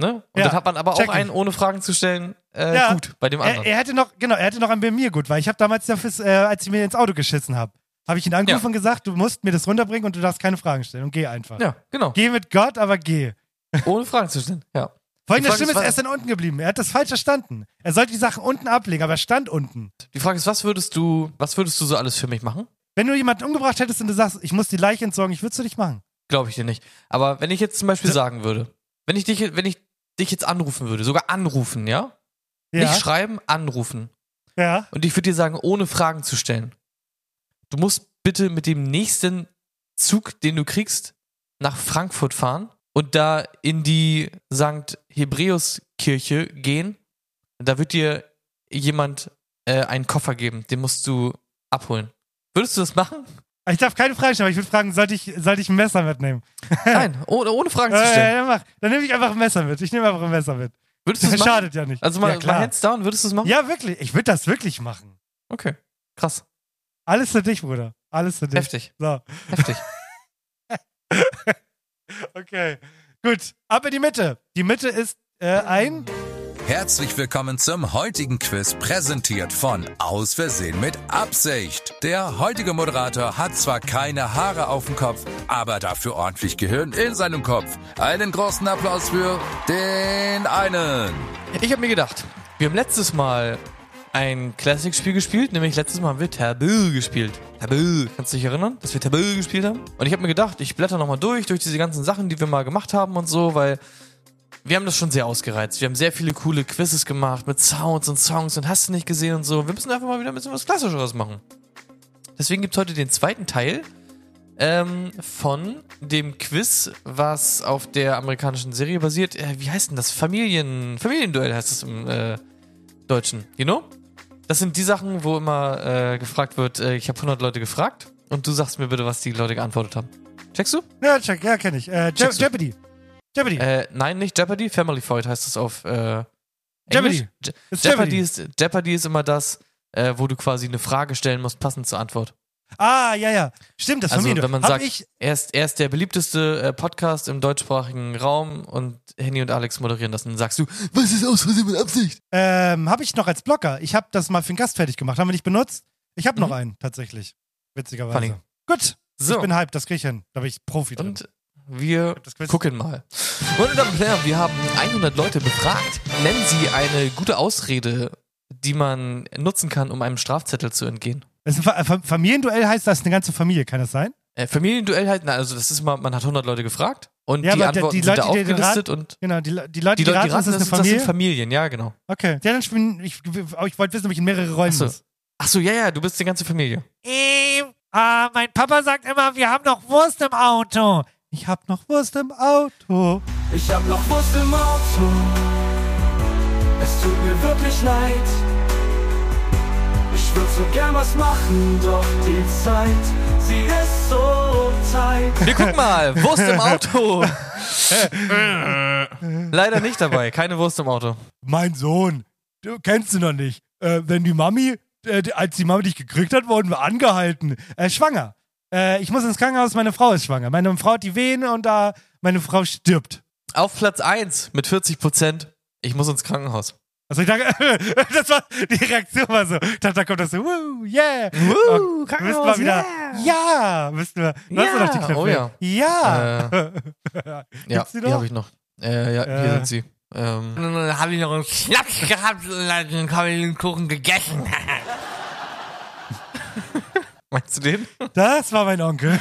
[SPEAKER 8] Ne? Und dann hat man aber auch einen, ohne Fragen zu stellen, gut bei dem anderen.
[SPEAKER 1] Er hätte noch einen bei mir gut, weil ich habe damals, als ich mir ins Auto geschissen habe ich ihn angerufen und gesagt, du musst mir das runterbringen und du darfst keine Fragen stellen und geh einfach.
[SPEAKER 8] Ja, genau.
[SPEAKER 1] Geh mit Gott, aber geh.
[SPEAKER 8] Ohne Fragen zu stellen, ja.
[SPEAKER 1] Folgende Stimme ist erst dann unten geblieben. Er hat das falsch verstanden. Er sollte die Sachen unten ablegen, aber er stand unten.
[SPEAKER 8] Die Frage ist, was würdest du so alles für mich machen?
[SPEAKER 1] Wenn du jemanden umgebracht hättest und du sagst, ich muss die Leiche entsorgen, ich würde es für dich machen.
[SPEAKER 8] Glaube ich dir nicht. Aber wenn ich jetzt zum Beispiel sagen würde, wenn ich dich jetzt anrufen würde, sogar anrufen, ja? Nicht schreiben, anrufen.
[SPEAKER 1] Ja.
[SPEAKER 8] Und ich würde dir sagen, ohne Fragen zu stellen. Du musst bitte mit dem nächsten Zug, den du kriegst, nach Frankfurt fahren und da in die St. Hebräus-Kirche gehen. Da wird dir jemand einen Koffer geben, den musst du abholen. Würdest du das machen?
[SPEAKER 1] Ich darf keine Fragen stellen, aber ich würde fragen, sollte ich ein Messer mitnehmen?
[SPEAKER 8] Nein, ohne Fragen zu stellen.
[SPEAKER 1] Dann nehme ich einfach ein Messer mit. Ich nehme einfach ein Messer mit.
[SPEAKER 8] Würdest du das machen?
[SPEAKER 1] Schadet ja nicht.
[SPEAKER 8] Also mal hands down, würdest du das machen?
[SPEAKER 1] Ja, wirklich. Ich würde das wirklich machen.
[SPEAKER 8] Okay, krass.
[SPEAKER 1] Alles für dich, Bruder. Alles für dich.
[SPEAKER 8] Heftig.
[SPEAKER 1] So.
[SPEAKER 8] Heftig.
[SPEAKER 1] Okay, gut. Ab in die Mitte. Die Mitte ist ein...
[SPEAKER 10] Herzlich willkommen zum heutigen Quiz, präsentiert von Aus Versehen mit Absicht. Der heutige Moderator hat zwar keine Haare auf dem Kopf, aber dafür ordentlich Gehirn in seinem Kopf. Einen großen Applaus für den einen.
[SPEAKER 8] Ich habe mir gedacht, wir haben letztes Mal ein Classic-Spiel gespielt, nämlich letztes Mal haben wir Taboo gespielt. Taboo, kannst du dich erinnern, dass wir Taboo gespielt haben? Und ich habe mir gedacht, ich blätter nochmal durch diese ganzen Sachen, die wir mal gemacht haben und so, weil wir haben das schon sehr ausgereizt. Wir haben sehr viele coole Quizzes gemacht mit Sounds und Songs und hast du nicht gesehen und so. Wir müssen einfach mal wieder ein bisschen was Klassischeres machen. Deswegen gibt es heute den zweiten Teil von dem Quiz, was auf der amerikanischen Serie basiert. Wie heißt denn das? Familienduell heißt es im Deutschen. You know? Das sind die Sachen, wo immer gefragt wird, ich habe 100 Leute gefragt und du sagst mir bitte, was die Leute geantwortet haben. Checkst du?
[SPEAKER 1] Ja, kenn ich. Jeopardy.
[SPEAKER 8] Nein, nicht Jeopardy. Family Feud heißt es auf
[SPEAKER 1] Jeopardy.
[SPEAKER 8] Jeopardy ist immer das, wo du quasi eine Frage stellen musst, passend zur Antwort.
[SPEAKER 1] Ah, ja. Stimmt, das
[SPEAKER 8] also,
[SPEAKER 1] von mir.
[SPEAKER 8] Wenn man sagt, er ist der beliebteste Podcast im deutschsprachigen Raum und Henny und Alex moderieren das, und dann sagst du, was ist aus Versehen mit Absicht?
[SPEAKER 1] Habe ich noch als Blocker. Ich habe das mal für den Gast fertig gemacht. Haben wir nicht benutzt? Ich habe noch einen, tatsächlich. Witzigerweise.
[SPEAKER 8] Funny.
[SPEAKER 1] Gut.
[SPEAKER 8] So.
[SPEAKER 1] Ich bin hyped, das krieg ich hin. Da bin ich Profi drin.
[SPEAKER 8] Und wir gucken mal. Meine Damen und Herren, wir haben 100 Leute befragt. Nennen Sie eine gute Ausrede, die man nutzen kann, um einem Strafzettel zu entgehen.
[SPEAKER 1] Familienduell heißt das eine ganze Familie, kann das sein?
[SPEAKER 8] Familienduell halt, also das ist immer, man hat 100 Leute gefragt und
[SPEAKER 1] ja,
[SPEAKER 8] die Antworten sind da aufgelistet und
[SPEAKER 1] genau, die Leute, die raten, das ist eine Familie?
[SPEAKER 8] Das sind Familien, ja, genau.
[SPEAKER 1] Okay, ja, dann spielen, ich wollte wissen, ob ich in mehrere Rollen muss.
[SPEAKER 8] Achso, ja, du bist die ganze Familie.
[SPEAKER 1] Mein Papa sagt immer, wir haben noch Wurst im Auto. Ich hab noch Wurst im Auto.
[SPEAKER 11] Ich hab noch Wurst im Auto. Es tut mir wirklich leid. Ich würd so gern was machen, doch die Zeit, sie ist so tight.
[SPEAKER 8] Wir gucken mal, Wurst im Auto. Leider nicht dabei, keine Wurst im Auto.
[SPEAKER 1] Mein Sohn, du kennst ihn noch nicht. Wenn die Mami, als die Mami dich gekriegt hat, wurden wir angehalten. Schwanger. Ich muss ins Krankenhaus, meine Frau ist schwanger. Meine Frau hat die Wehen und meine Frau stirbt.
[SPEAKER 8] Auf Platz 1 mit 40%, ich muss ins Krankenhaus.
[SPEAKER 1] Also ich dachte, das war, die Reaktion war so, ich dachte, da kommt das so, yeah.
[SPEAKER 8] Krankenhaus,
[SPEAKER 1] müssen wir wieder, ja, müssen wir,
[SPEAKER 8] ja,
[SPEAKER 1] hast du noch die Knöpfe?
[SPEAKER 8] Oh ja.
[SPEAKER 1] Ja.
[SPEAKER 8] Ja, die habe ich noch. Ja, hier sind sie. Dann habe ich noch einen Schnaps gehabt und dann habe ich den Kuchen gegessen. Meinst du den?
[SPEAKER 1] Das war mein Onkel.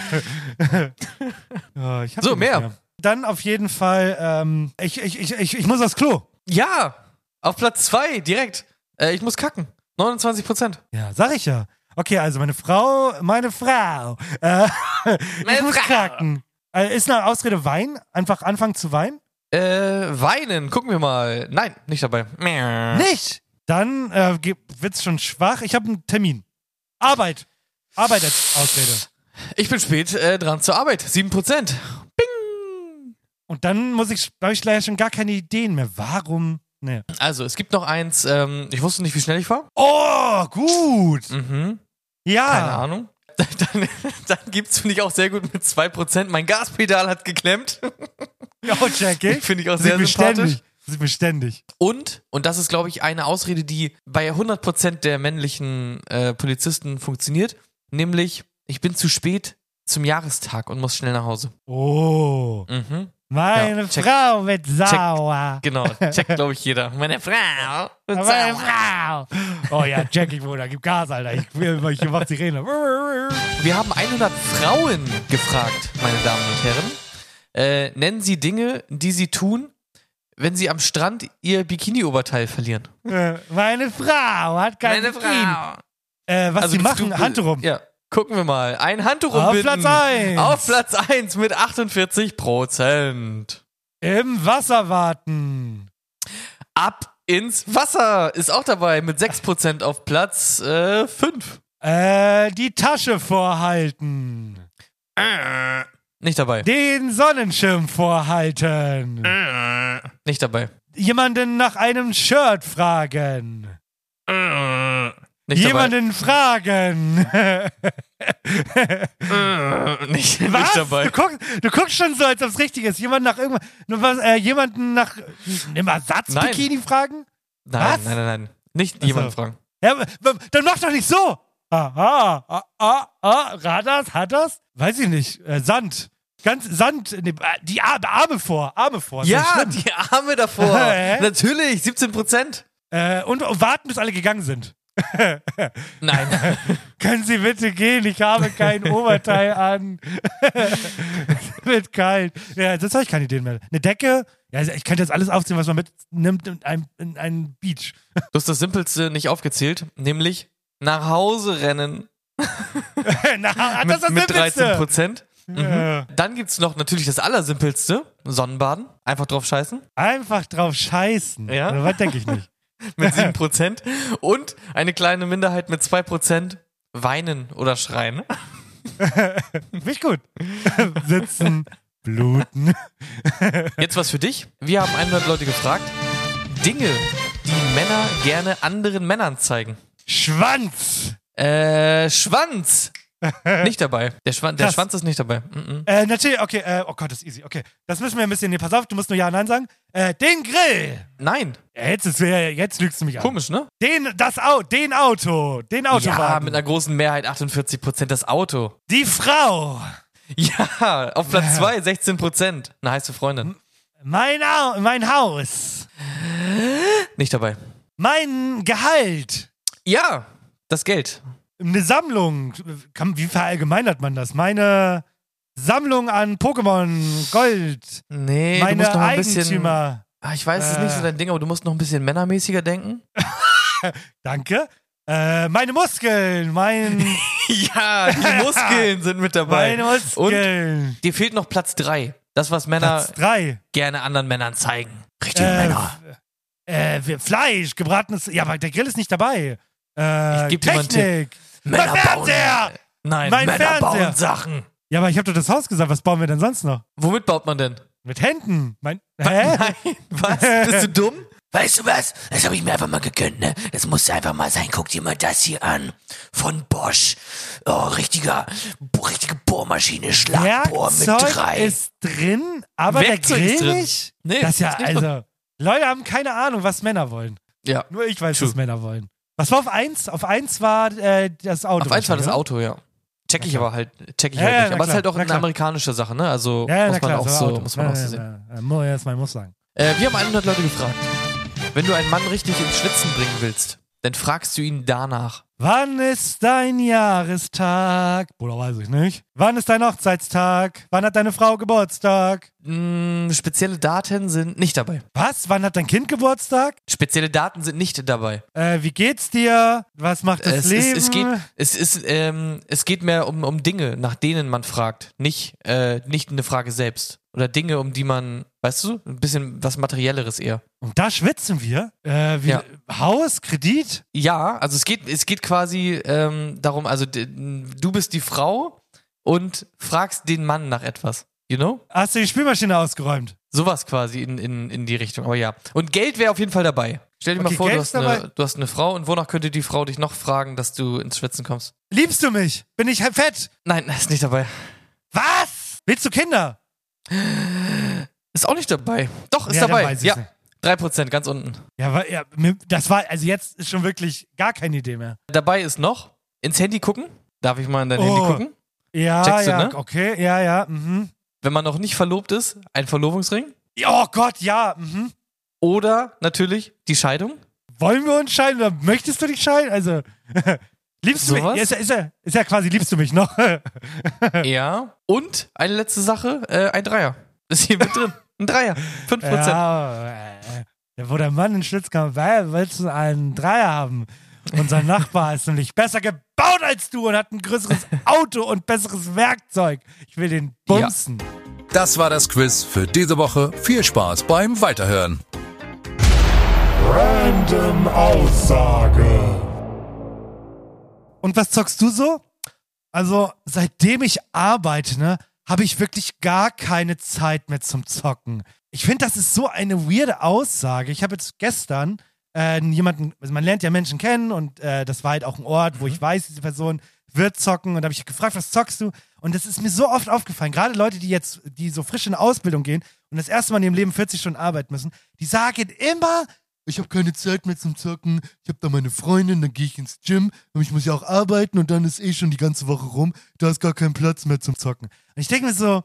[SPEAKER 1] Oh,
[SPEAKER 8] so, mehr.
[SPEAKER 1] Dann auf jeden Fall, ich muss aufs Klo.
[SPEAKER 8] Ja, auf Platz 2, direkt. Ich muss kacken. 29%.
[SPEAKER 1] Ja, sag ich ja. Okay, also meine Frau. Ich muss kacken. Ist eine Ausrede Wein? Einfach anfangen zu weinen?
[SPEAKER 8] Weinen, gucken wir mal. Nein, nicht dabei.
[SPEAKER 1] Nicht? Dann wird's schon schwach. Ich habe einen Termin. Arbeit als Ausrede.
[SPEAKER 8] Ich bin spät dran zur Arbeit. 7%. Bing!
[SPEAKER 1] Und dann habe ich leider schon gar keine Ideen mehr. Warum? Nee.
[SPEAKER 8] Also, es gibt noch eins. Ich wusste nicht, wie schnell ich war.
[SPEAKER 1] Oh, gut.
[SPEAKER 8] Mhm.
[SPEAKER 1] Ja.
[SPEAKER 8] Keine Ahnung. Dann gibt's, finde ich auch sehr gut mit 2%. Mein Gaspedal hat geklemmt.
[SPEAKER 1] Ja, check ich.
[SPEAKER 8] Finde ich auch sehr sympathisch.
[SPEAKER 1] Das ist beständig.
[SPEAKER 8] Und das ist, glaube ich, eine Ausrede, die bei 100% der männlichen Polizisten funktioniert, nämlich, ich bin zu spät zum Jahrestag und muss schnell nach Hause.
[SPEAKER 1] Oh. Meine Frau wird sauer.
[SPEAKER 8] Genau, checkt, glaube ich, jeder. Meine Frau wird
[SPEAKER 1] Meine
[SPEAKER 8] sauer.
[SPEAKER 1] Frau. Oh ja, check ich, Bruder, gib Gas, Alter. Ich mach Sirene.
[SPEAKER 8] Wir haben 100 Frauen gefragt, meine Damen und Herren. Nennen Sie Dinge, die Sie tun, wenn Sie am Strand Ihr Bikini-Oberteil verlieren.
[SPEAKER 1] Meine Frau hat kein
[SPEAKER 8] Meine
[SPEAKER 1] Bikini.
[SPEAKER 8] Frau.
[SPEAKER 1] Was
[SPEAKER 8] Also
[SPEAKER 1] sie machen, Handtuch rum.
[SPEAKER 8] Ja, gucken wir mal. Ein Handtuch
[SPEAKER 1] Auf
[SPEAKER 8] umbinden.
[SPEAKER 1] Platz 1.
[SPEAKER 8] Auf Platz 1 mit 48%.
[SPEAKER 1] Im Wasser warten.
[SPEAKER 8] Ab ins Wasser ist auch dabei mit 6% auf Platz 5.
[SPEAKER 1] Die Tasche vorhalten.
[SPEAKER 8] Nicht dabei.
[SPEAKER 1] Den Sonnenschirm vorhalten.
[SPEAKER 8] Nicht dabei.
[SPEAKER 1] Jemanden nach einem Shirt fragen.
[SPEAKER 8] Nicht
[SPEAKER 1] Jemanden fragen.
[SPEAKER 8] Nicht
[SPEAKER 1] Was?
[SPEAKER 8] dabei.
[SPEAKER 1] Du guckst schon so, als ob es richtig ist. Jemanden nach jemanden nach einem Ersatzbikini fragen?
[SPEAKER 8] Nein,
[SPEAKER 1] Was?
[SPEAKER 8] nein. Nicht
[SPEAKER 1] Ach so.
[SPEAKER 8] jemanden fragen.
[SPEAKER 1] Ja, dann mach doch nicht so. Hat das? Weiß ich nicht. Sand. Ganz Sand. Die Arme vor.
[SPEAKER 8] Ja, die Arme davor. Natürlich, 17%.
[SPEAKER 1] Und warten, bis alle gegangen sind.
[SPEAKER 8] Nein.
[SPEAKER 1] Können Sie bitte gehen? Ich habe kein Oberteil an. Es wird kalt. Ja, jetzt habe ich keine Ideen mehr. Eine Decke? Ja, ich könnte jetzt alles aufziehen, was man mitnimmt in einen Beach.
[SPEAKER 8] Du hast das Simpelste nicht aufgezählt, nämlich nach Hause rennen.
[SPEAKER 1] Das ist
[SPEAKER 8] mit
[SPEAKER 1] Simpelste.
[SPEAKER 8] 13%.
[SPEAKER 1] Ja.
[SPEAKER 8] Dann gibt's noch natürlich das Allersimpelste, Sonnenbaden. Einfach drauf scheißen.
[SPEAKER 1] Einfach drauf scheißen.
[SPEAKER 8] Ja.
[SPEAKER 1] Oder was denke ich nicht.
[SPEAKER 8] Mit 7%. Und eine kleine Minderheit mit 2% weinen oder schreien.
[SPEAKER 1] Finde ich gut. Sitzen, bluten.
[SPEAKER 8] Jetzt was für dich. Wir haben 100 Leute gefragt. Dinge, die Männer gerne anderen Männern zeigen.
[SPEAKER 1] Schwanz.
[SPEAKER 8] Schwanz. Nicht dabei. Der Schwanz ist nicht dabei.
[SPEAKER 1] Natürlich, okay. Oh Gott, das ist easy. Okay, das müssen wir ein bisschen. Nee, pass auf, du musst nur Ja und Nein sagen. Den Grill.
[SPEAKER 8] Nein.
[SPEAKER 1] Jetzt lügst du mich an.
[SPEAKER 8] Komisch, ne?
[SPEAKER 1] Den Auto. Den Autowagen.
[SPEAKER 8] Ja, mit einer großen Mehrheit 48% das Auto.
[SPEAKER 1] Die Frau.
[SPEAKER 8] Ja, auf Platz 2 16%. Eine heiße Freundin.
[SPEAKER 1] Mein Haus.
[SPEAKER 8] Nicht dabei.
[SPEAKER 1] Mein Gehalt.
[SPEAKER 8] Ja, das Geld.
[SPEAKER 1] Eine Sammlung. Wie verallgemeinert man das? Meine Sammlung an Pokémon Gold.
[SPEAKER 8] Nee,
[SPEAKER 1] meine
[SPEAKER 8] du musst noch ein
[SPEAKER 1] Eigentümer.
[SPEAKER 8] bisschen. Ich weiß, es ist nicht so dein Ding, aber du musst noch ein bisschen männermäßiger denken.
[SPEAKER 1] Danke. Meine Muskeln.
[SPEAKER 8] Ja, die Muskeln sind mit dabei.
[SPEAKER 1] Meine Muskeln.
[SPEAKER 8] Und dir fehlt noch Platz 3. Das, was Männer
[SPEAKER 1] Platz 3.
[SPEAKER 8] gerne anderen Männern zeigen. Richtige Männer.
[SPEAKER 1] Fleisch, gebratenes. Ja, aber der Grill ist nicht dabei.
[SPEAKER 8] Ich geb dir mal einen
[SPEAKER 1] Technik.
[SPEAKER 8] Männer
[SPEAKER 1] mein Fernseher.
[SPEAKER 8] Nein,
[SPEAKER 1] mein
[SPEAKER 8] Männer
[SPEAKER 1] Fernseher.
[SPEAKER 8] bauen Sachen.
[SPEAKER 1] Ja, aber ich habe doch das Haus gesagt. Was bauen wir denn sonst noch?
[SPEAKER 8] Womit baut man denn?
[SPEAKER 1] Mit Händen. Hä?
[SPEAKER 8] Nein, was? Bist du dumm?
[SPEAKER 12] Weißt du was? Das habe ich mir einfach mal gegönnt, ne? Das muss einfach mal sein. Guck dir mal das hier an. Von Bosch. Oh, richtige Bohrmaschine, Schlagbohr mit
[SPEAKER 1] Werkzeug
[SPEAKER 12] 3.
[SPEAKER 1] ist drin, aber
[SPEAKER 8] Werkzeug
[SPEAKER 1] der
[SPEAKER 8] ist
[SPEAKER 1] Grill
[SPEAKER 8] drin.
[SPEAKER 1] nicht.
[SPEAKER 8] Nee,
[SPEAKER 1] das ist ja,
[SPEAKER 8] ist nicht
[SPEAKER 1] also, Leute haben keine Ahnung, was Männer wollen.
[SPEAKER 8] Ja.
[SPEAKER 1] Nur ich weiß,
[SPEAKER 8] True.
[SPEAKER 1] was Männer wollen. Was war auf 1? Auf 1 war das Auto.
[SPEAKER 8] Auf 1 war das
[SPEAKER 1] oder?
[SPEAKER 8] Auto, ja. Check ich
[SPEAKER 1] Ja,
[SPEAKER 8] halt
[SPEAKER 1] Ja,
[SPEAKER 8] nicht.
[SPEAKER 1] na
[SPEAKER 8] Aber es ist halt auch
[SPEAKER 1] na
[SPEAKER 8] eine
[SPEAKER 1] klar.
[SPEAKER 8] amerikanische Sache, ne? Also
[SPEAKER 1] Ja,
[SPEAKER 8] muss
[SPEAKER 1] na klar,
[SPEAKER 8] man auch
[SPEAKER 1] so
[SPEAKER 8] so,
[SPEAKER 1] Auto.
[SPEAKER 8] muss man auch so sehen.
[SPEAKER 1] Ja, muss sagen.
[SPEAKER 8] Wir haben 100 Leute gefragt. Wenn du einen Mann richtig ins Schwitzen bringen willst, dann fragst du ihn danach.
[SPEAKER 1] Wann ist dein Jahrestag? Oder weiß ich nicht. Wann ist dein Hochzeitstag? Wann hat deine Frau Geburtstag?
[SPEAKER 8] Spezielle Daten sind nicht dabei.
[SPEAKER 1] Was? Wann hat dein Kind Geburtstag?
[SPEAKER 8] Spezielle Daten sind nicht dabei.
[SPEAKER 1] Wie geht's dir? Was macht das Leben?
[SPEAKER 8] Es geht mehr um Dinge, nach denen man fragt. Nicht eine Frage selbst. Oder Dinge, um die man, weißt du, ein bisschen was Materielleres eher.
[SPEAKER 1] Und da schwitzen wir?
[SPEAKER 8] Ja.
[SPEAKER 1] Haus, Kredit?
[SPEAKER 8] Ja, also es geht quasi darum, also du bist die Frau und fragst den Mann nach etwas. You know?
[SPEAKER 1] Hast du die Spülmaschine ausgeräumt?
[SPEAKER 8] Sowas quasi in die Richtung, aber ja. Und Geld wäre auf jeden Fall dabei. Stell dir mal
[SPEAKER 1] Okay,
[SPEAKER 8] vor,
[SPEAKER 1] Geld
[SPEAKER 8] du
[SPEAKER 1] ist
[SPEAKER 8] hast eine Frau und wonach könnte die Frau dich noch fragen, dass du ins Schwitzen kommst?
[SPEAKER 1] Liebst du mich? Bin ich fett?
[SPEAKER 8] Nein, ist nicht dabei.
[SPEAKER 1] Was? Willst du Kinder?
[SPEAKER 8] Ist auch nicht dabei. Doch, ist
[SPEAKER 1] Ja, dann
[SPEAKER 8] dabei.
[SPEAKER 1] weiß ich's
[SPEAKER 8] Ja.
[SPEAKER 1] nicht.
[SPEAKER 8] 3%, ganz unten.
[SPEAKER 1] Ja, das war, also jetzt ist schon wirklich gar keine Idee mehr.
[SPEAKER 8] Dabei ist noch, ins Handy gucken. Darf ich mal in dein Handy gucken?
[SPEAKER 1] Ja,
[SPEAKER 8] Checkst du,
[SPEAKER 1] ja,
[SPEAKER 8] ne?
[SPEAKER 1] okay, ja,
[SPEAKER 8] Wenn man noch nicht verlobt ist, ein Verlobungsring.
[SPEAKER 1] Oh Gott, ja,
[SPEAKER 8] Oder natürlich die Scheidung.
[SPEAKER 1] Wollen wir uns scheiden oder möchtest du dich scheiden? Also, liebst du mich?
[SPEAKER 8] Sowas?
[SPEAKER 1] Ist ja quasi, liebst du mich noch?
[SPEAKER 8] Ja. Und eine letzte Sache, ein Dreier. Ist hier mit drin. Ein Dreier. 5%.
[SPEAKER 1] Ja, wo der Mann in Schlitz kam, willst du einen Dreier haben? Unser Nachbar ist nämlich besser gebaut als du und hat ein größeres Auto und besseres Werkzeug. Ich will den bumsen.
[SPEAKER 10] Ja. Das war das Quiz für diese Woche. Viel Spaß beim Weiterhören.
[SPEAKER 1] Random Aussage. Und was zockst du so? Also, seitdem ich arbeite, ne, habe ich wirklich gar keine Zeit mehr zum Zocken. Ich finde, das ist so eine weirde Aussage. Ich habe jetzt gestern jemanden, also man lernt ja Menschen kennen und das war halt auch ein Ort, wo ich weiß, diese Person wird zocken und da habe ich gefragt, was zockst du? Und das ist mir so oft aufgefallen, gerade Leute, die so frisch in Ausbildung gehen und das erste Mal in ihrem Leben 40 Stunden arbeiten müssen, die sagen immer, ich habe keine Zeit mehr zum Zocken, ich habe da meine Freundin, dann gehe ich ins Gym und ich muss ja auch arbeiten und dann ist schon die ganze Woche rum, da ist gar kein Platz mehr zum Zocken. Und ich denke mir so,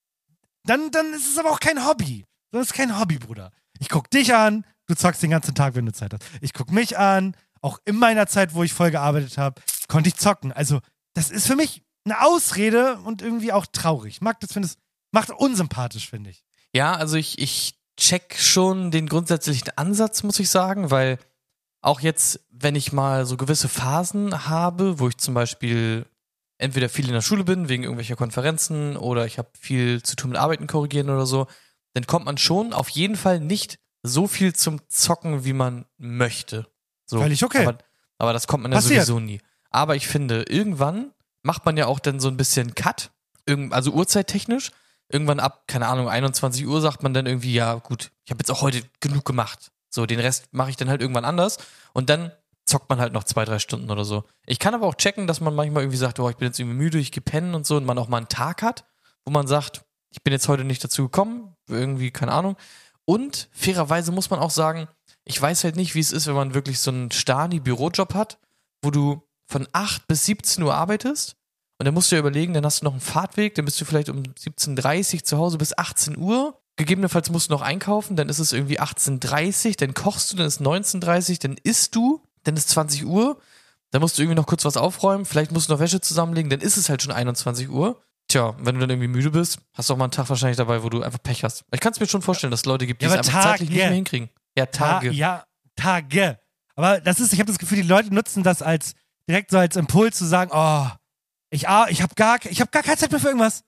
[SPEAKER 1] dann ist es aber auch kein Hobby. Das ist kein Hobby, Bruder. Ich guck dich an, du zockst den ganzen Tag, wenn du Zeit hast. Ich guck mich an, auch in meiner Zeit, wo ich voll gearbeitet habe, konnte ich zocken. Also, das ist für mich eine Ausrede und irgendwie auch traurig. Macht unsympathisch, finde ich.
[SPEAKER 8] Ja, also ich check schon den grundsätzlichen Ansatz, muss ich sagen, weil auch jetzt, wenn ich mal so gewisse Phasen habe, wo ich zum Beispiel entweder viel in der Schule bin, wegen irgendwelcher Konferenzen oder ich habe viel zu tun mit Arbeiten korrigieren oder so, dann kommt man schon auf jeden Fall nicht so viel zum Zocken, wie man möchte. So.
[SPEAKER 1] Völlig okay.
[SPEAKER 8] Aber das kommt man ja sowieso nie. Aber ich finde, irgendwann macht man ja auch dann so ein bisschen Cut, also uhrzeittechnisch. Irgendwann ab, keine Ahnung, 21 Uhr sagt man dann irgendwie, ja gut, ich habe jetzt auch heute genug gemacht. So, den Rest mache ich dann halt irgendwann anders. Und dann zockt man halt noch 2-3 Stunden oder so. Ich kann aber auch checken, dass man manchmal irgendwie sagt, oh, ich bin jetzt irgendwie müde, ich gehe pennen und so. Und man auch mal einen Tag hat, wo man sagt, ich bin jetzt heute nicht dazu gekommen, irgendwie, keine Ahnung. Und fairerweise muss man auch sagen, ich weiß halt nicht, wie es ist, wenn man wirklich so einen Stani-Bürojob hat, wo du von 8 bis 17 Uhr arbeitest. Und dann musst du ja überlegen, dann hast du noch einen Fahrtweg, dann bist du vielleicht um 17:30 Uhr zu Hause bis 18 Uhr. Gegebenenfalls musst du noch einkaufen, dann ist es irgendwie 18:30 Uhr, dann kochst du, dann ist 19:30 Uhr, dann isst du, dann ist 20 Uhr, dann musst du irgendwie noch kurz was aufräumen, vielleicht musst du noch Wäsche zusammenlegen, dann ist es halt schon 21 Uhr. Tja, wenn du dann irgendwie müde bist, hast du auch mal einen Tag wahrscheinlich dabei, wo du einfach Pech hast. Ich kann es mir schon vorstellen, dass es Leute gibt, die es einfach zeitlich nicht mehr hinkriegen. Ja, Tage.
[SPEAKER 1] Tage. Aber ich habe das Gefühl, die Leute nutzen das direkt so als Impuls zu sagen, oh, ich habe gar keine Zeit mehr für irgendwas.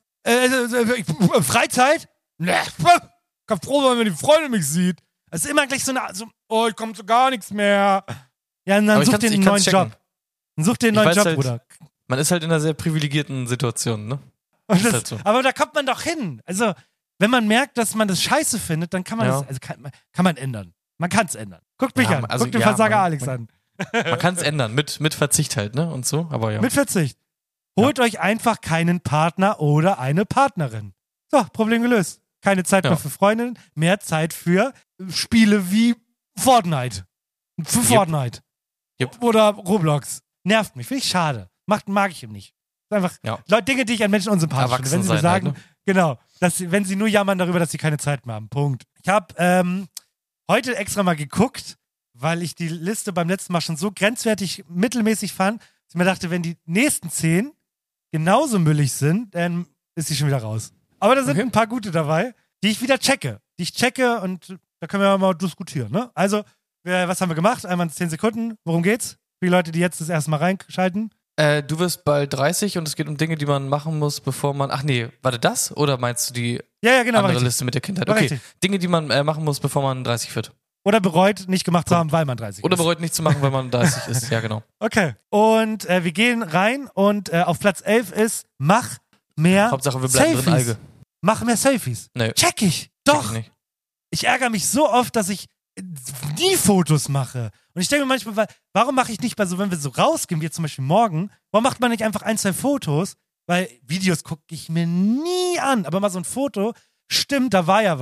[SPEAKER 1] Freizeit? Ne, ich bin froh sein, wenn die Freundin mich sieht. Es ist immer gleich oh, ich komme zu gar nichts mehr. Ja, und dann such dir einen neuen Job. Dann such dir einen neuen Job,
[SPEAKER 8] halt,
[SPEAKER 1] Bruder.
[SPEAKER 8] Man ist halt in einer sehr privilegierten Situation, ne?
[SPEAKER 1] Halt so. Aber da kommt man doch hin. Also, wenn man merkt, dass man das scheiße findet, dann kann man das, kann man ändern. Man kann es ändern. Guckt mich an. Guckt den Versager Alex an.
[SPEAKER 8] Man kann es ändern. Mit Verzicht halt, ne? Und so, aber ja.
[SPEAKER 1] Mit Verzicht. Holt euch einfach keinen Partner oder eine Partnerin. So, Problem gelöst. Keine Zeit mehr für Freundinnen, mehr Zeit für Spiele wie Fortnite. Für Fortnite. Oder Roblox. Nervt mich, finde ich schade. Mag ich ihm nicht. Einfach Dinge, die ich an Menschen unsympathisch finde. Wenn sie mir sagen, halt, ne? Genau, wenn sie nur jammern darüber, dass sie keine Zeit mehr haben. Punkt. Ich habe heute extra mal geguckt, weil ich die Liste beim letzten Mal schon so grenzwertig mittelmäßig fand, dass ich mir dachte, wenn die nächsten 10 genauso müllig sind, dann ist sie schon wieder raus. Aber da sind ein paar gute dabei, die ich wieder checke. Und da können wir mal diskutieren. Ne? Also, was haben wir gemacht? Einmal 10 Sekunden. Worum geht's? Für die Leute, die jetzt das erste Mal reinschalten.
[SPEAKER 8] Du wirst bald 30 und es geht um Dinge, die man machen muss, bevor man... Ach nee, warte, das? Oder meinst du die andere Liste mit der Kindheit? Okay, richtig. Dinge, die man machen muss, bevor man 30 wird.
[SPEAKER 1] Oder bereut, nicht gemacht zu haben, weil man 30 ist.
[SPEAKER 8] Oder bereut, nicht zu machen, weil man 30 ist. Ja, genau.
[SPEAKER 1] Okay. Und wir gehen rein und auf Platz 11 ist, mach mehr
[SPEAKER 8] Hauptsache, wir bleiben
[SPEAKER 1] Selfies.
[SPEAKER 8] drin, Alge.
[SPEAKER 1] Mach mehr Selfies.
[SPEAKER 8] Nee.
[SPEAKER 1] Check ich. Doch.
[SPEAKER 8] Check ich nicht.
[SPEAKER 1] Ich ärgere mich so oft, dass ich nie Fotos mache. Und ich denke mir manchmal, warum mache ich nicht wenn wir so rausgehen, wie jetzt zum Beispiel morgen, warum macht man nicht einfach 1, 2 Fotos? Weil Videos gucke ich mir nie an. Aber mal so ein Foto, stimmt, da war ja was.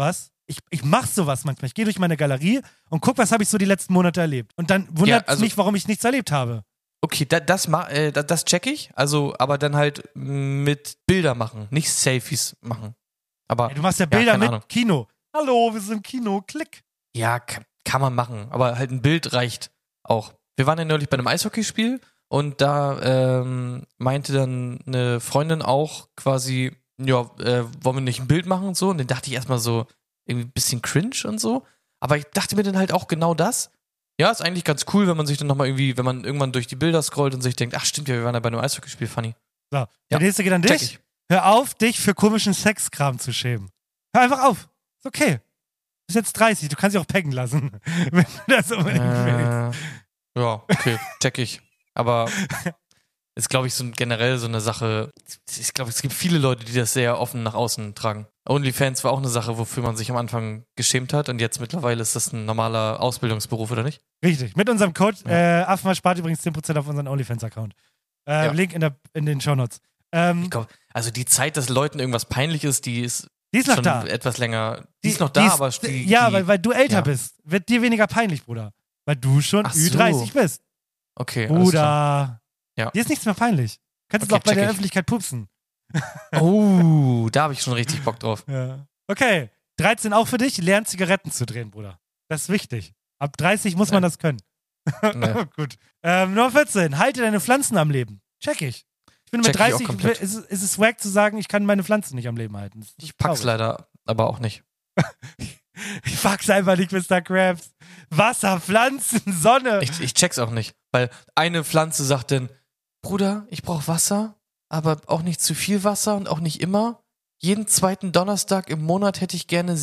[SPEAKER 1] ich mach sowas manchmal. Ich gehe durch meine Galerie und guck, was habe ich so die letzten Monate erlebt. Und dann wundert es mich, warum ich nichts erlebt habe.
[SPEAKER 8] Okay, das check ich. Also, aber dann halt mit Bilder machen, nicht Selfies machen. Aber
[SPEAKER 1] du machst ja Bilder mit
[SPEAKER 8] Ahnung.
[SPEAKER 1] Kino. Hallo, wir sind im Kino, klick.
[SPEAKER 8] Ja, kann man machen, aber halt ein Bild reicht auch. Wir waren ja neulich bei einem Eishockeyspiel und da meinte dann eine Freundin auch quasi, ja, wollen wir nicht ein Bild machen und so? Und dann dachte ich erstmal so, irgendwie ein bisschen cringe und so. Aber ich dachte mir dann halt auch genau das. Ja, ist eigentlich ganz cool, wenn man sich dann nochmal irgendwie, wenn man irgendwann durch die Bilder scrollt und sich denkt, ach stimmt ja, wir waren ja bei einem Eishockeyspiel, funny.
[SPEAKER 1] So, der nächste geht an dich. Hör auf, dich für komischen Sexkram zu schämen. Hör einfach auf. Ist okay. Du bist jetzt 30, du kannst dich auch pecken lassen, wenn du das unbedingt willst.
[SPEAKER 8] Ja, okay, check ich. Aber ist, glaube ich, generell so eine Sache. Ich glaube, es gibt viele Leute, die das sehr offen nach außen tragen. OnlyFans war auch eine Sache, wofür man sich am Anfang geschämt hat und jetzt mittlerweile ist das ein normaler Ausbildungsberuf, oder nicht?
[SPEAKER 1] Richtig. Mit unserem Code Affenmarsch spart übrigens 10% auf unseren OnlyFans-Account. Link in den Shownotes.
[SPEAKER 8] Ich glaub, also die Zeit, dass Leuten irgendwas peinlich ist, die ist
[SPEAKER 1] noch
[SPEAKER 8] schon
[SPEAKER 1] da.
[SPEAKER 8] Etwas länger. Die ist noch da, aber
[SPEAKER 1] weil du älter bist, wird dir weniger peinlich, Bruder. Weil du schon Ü30 bist.
[SPEAKER 8] Okay,
[SPEAKER 1] Bruder.
[SPEAKER 8] Ja.
[SPEAKER 1] Dir ist nichts mehr peinlich. Kannst du auch bei der Öffentlichkeit pupsen.
[SPEAKER 8] Oh, da habe ich schon richtig Bock drauf.
[SPEAKER 1] Ja. Okay, 13 auch für dich, lern Zigaretten zu drehen, Bruder. Das ist wichtig. Ab 30 muss man das können. Nee. Gut. Nummer 14, halte deine Pflanzen am Leben. Check ich. Ich finde, mit 30 ist es wack zu sagen, ich kann meine Pflanzen nicht am Leben halten.
[SPEAKER 8] Ich pack's leider, aber auch nicht.
[SPEAKER 1] Ich pack's einfach nicht, Mr. Krabs. Wasser, Pflanzen, Sonne.
[SPEAKER 8] Ich check's auch nicht, weil eine Pflanze sagt dann, Bruder, ich brauche Wasser, aber auch nicht zu viel Wasser und auch nicht immer. Jeden zweiten Donnerstag im Monat hätte ich gerne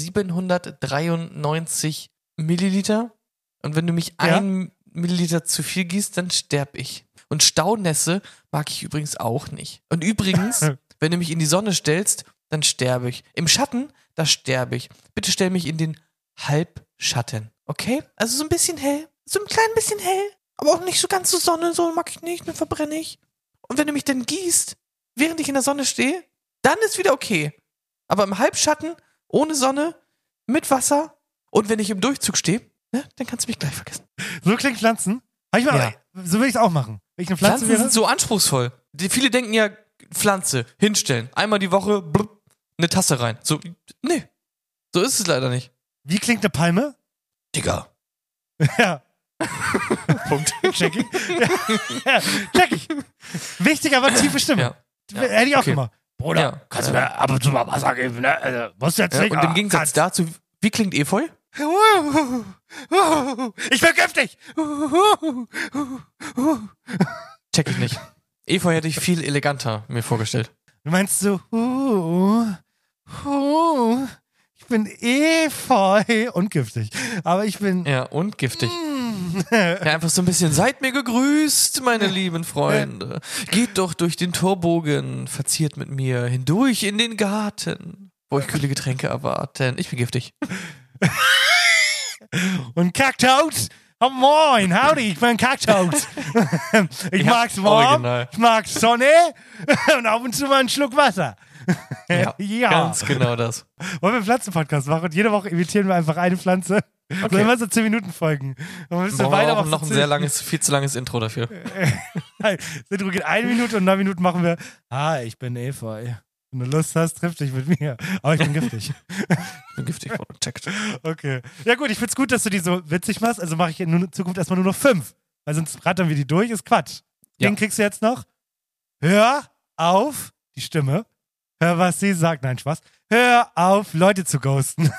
[SPEAKER 8] 793 Milliliter. Und wenn du mich 1 Milliliter zu viel gießt, dann sterb ich. Und Staunässe mag ich übrigens auch nicht. Und übrigens, wenn du mich in die Sonne stellst, dann sterbe ich. Im Schatten, da sterbe ich. Bitte stell mich in den Halbschatten. Okay? Also so ein bisschen hell. So ein klein bisschen hell. Aber auch nicht so ganz so Sonne. So mag ich nicht, dann verbrenne ich. Und wenn du mich dann gießt, während ich in der Sonne stehe, dann ist wieder okay. Aber im Halbschatten, ohne Sonne, mit Wasser und wenn ich im Durchzug stehe, ne, dann kannst du mich gleich vergessen.
[SPEAKER 1] So klingt Pflanzen. So will ich es auch machen. Wenn ich eine Pflanze
[SPEAKER 8] Pflanzen sind so anspruchsvoll. Viele denken ja, Pflanze, hinstellen, einmal die Woche, eine Tasse rein. So, nee, so ist es leider nicht.
[SPEAKER 1] Wie klingt eine Palme?
[SPEAKER 8] Digga.
[SPEAKER 1] Ja.
[SPEAKER 8] Punkt.
[SPEAKER 1] Check ich. Ja, check ich. Wichtig, aber tiefe Stimme.
[SPEAKER 8] Ja.
[SPEAKER 1] Hätte ich auch gemacht. Bruder, kannst du mir ab und zu mal Wasser geben, ne? Also, musst du jetzt nicht.
[SPEAKER 8] Und im Gegensatz dazu, wie klingt Efeu?
[SPEAKER 1] Ich bin giftig.
[SPEAKER 8] Check ich nicht. Efeu hätte ich viel eleganter mir vorgestellt.
[SPEAKER 1] Du meinst so, ich bin Efeu und giftig. Aber ich bin...
[SPEAKER 8] Ja, und giftig. Ja, einfach so ein bisschen, seid mir gegrüßt, meine lieben Freunde. Geht doch durch den Torbogen, verziert mit mir hindurch in den Garten, wo ich kühle Getränke erwarte. Ich bin giftig.
[SPEAKER 1] Und Kaktus. Oh, moin, howdy, ich bin Kaktus. Ich mag's warm, ich mag's Sonne und ab und zu mal einen Schluck Wasser.
[SPEAKER 8] Ja, ganz genau das.
[SPEAKER 1] Wollen wir einen Pflanzen-Podcast machen und jede Woche imitieren wir einfach eine Pflanze? Okay. So immer so 10 Minuten Folgen.
[SPEAKER 8] Wir brauchen noch ein viel zu langes Intro dafür.
[SPEAKER 1] Das Intro geht 1 Minute und 9 Minuten machen wir, ich bin Efeu. Wenn du Lust hast, triff dich mit mir. Aber ich bin giftig.
[SPEAKER 8] Ich bin giftig, checkt.
[SPEAKER 1] Okay. Ja gut, ich find's gut, dass du die so witzig machst. Also mache ich in Zukunft erstmal nur noch 5. Weil sonst rattern wir die durch, ist Quatsch. Den kriegst du jetzt noch. Hör auf, die Stimme. Hör, was sie sagt. Nein, Spaß. Hör auf, Leute zu ghosten.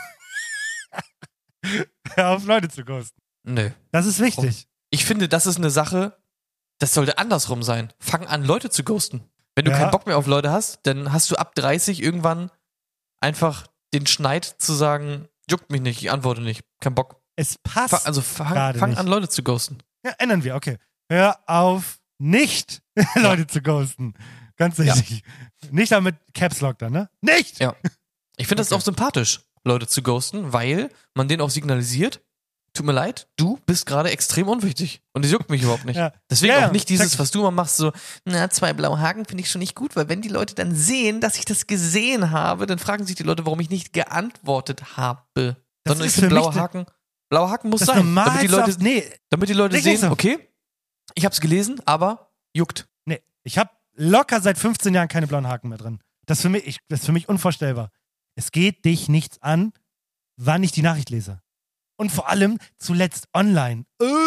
[SPEAKER 1] Hör auf, Leute zu ghosten.
[SPEAKER 8] Nö.
[SPEAKER 1] Das ist wichtig.
[SPEAKER 8] Ich finde, das ist eine Sache, das sollte andersrum sein. Fang an, Leute zu ghosten. Wenn du keinen Bock mehr auf Leute hast, dann hast du ab 30 irgendwann einfach den Schneid zu sagen, juckt mich nicht, ich antworte nicht, kein Bock.
[SPEAKER 1] Es passt.
[SPEAKER 8] Fang an, Leute zu ghosten.
[SPEAKER 1] Ja, ändern wir, okay. Hör auf, nicht Leute zu ghosten. Ganz wichtig. Ja. Nicht damit Caps Lock dann, ne? Nicht!
[SPEAKER 8] Ja. Ich finde das auch sympathisch, Leute zu ghosten, weil man denen auch signalisiert, tut mir leid, du bist gerade extrem unwichtig. Und es juckt mich überhaupt nicht.
[SPEAKER 1] Ja.
[SPEAKER 8] Deswegen
[SPEAKER 1] Ja,
[SPEAKER 8] auch nicht dieses,
[SPEAKER 1] check.
[SPEAKER 8] was du immer machst, so, 2 blaue Haken finde ich schon nicht gut, weil wenn die Leute dann sehen, dass ich das gesehen habe, dann fragen sich die Leute, warum ich nicht geantwortet habe.
[SPEAKER 1] Das
[SPEAKER 8] Sondern ich
[SPEAKER 1] ist
[SPEAKER 8] finde,
[SPEAKER 1] für mich
[SPEAKER 8] blaue Haken muss
[SPEAKER 1] das
[SPEAKER 8] sein. Damit die Leute
[SPEAKER 1] Richtig
[SPEAKER 8] sehen,
[SPEAKER 1] so.
[SPEAKER 8] okay, ich hab's gelesen, aber juckt.
[SPEAKER 1] Nee, ich habe locker seit 15 Jahren keine blauen Haken mehr drin. Das ist für mich unvorstellbar. Es geht dich nichts an, wann ich die Nachricht lese. Und vor allem zuletzt online.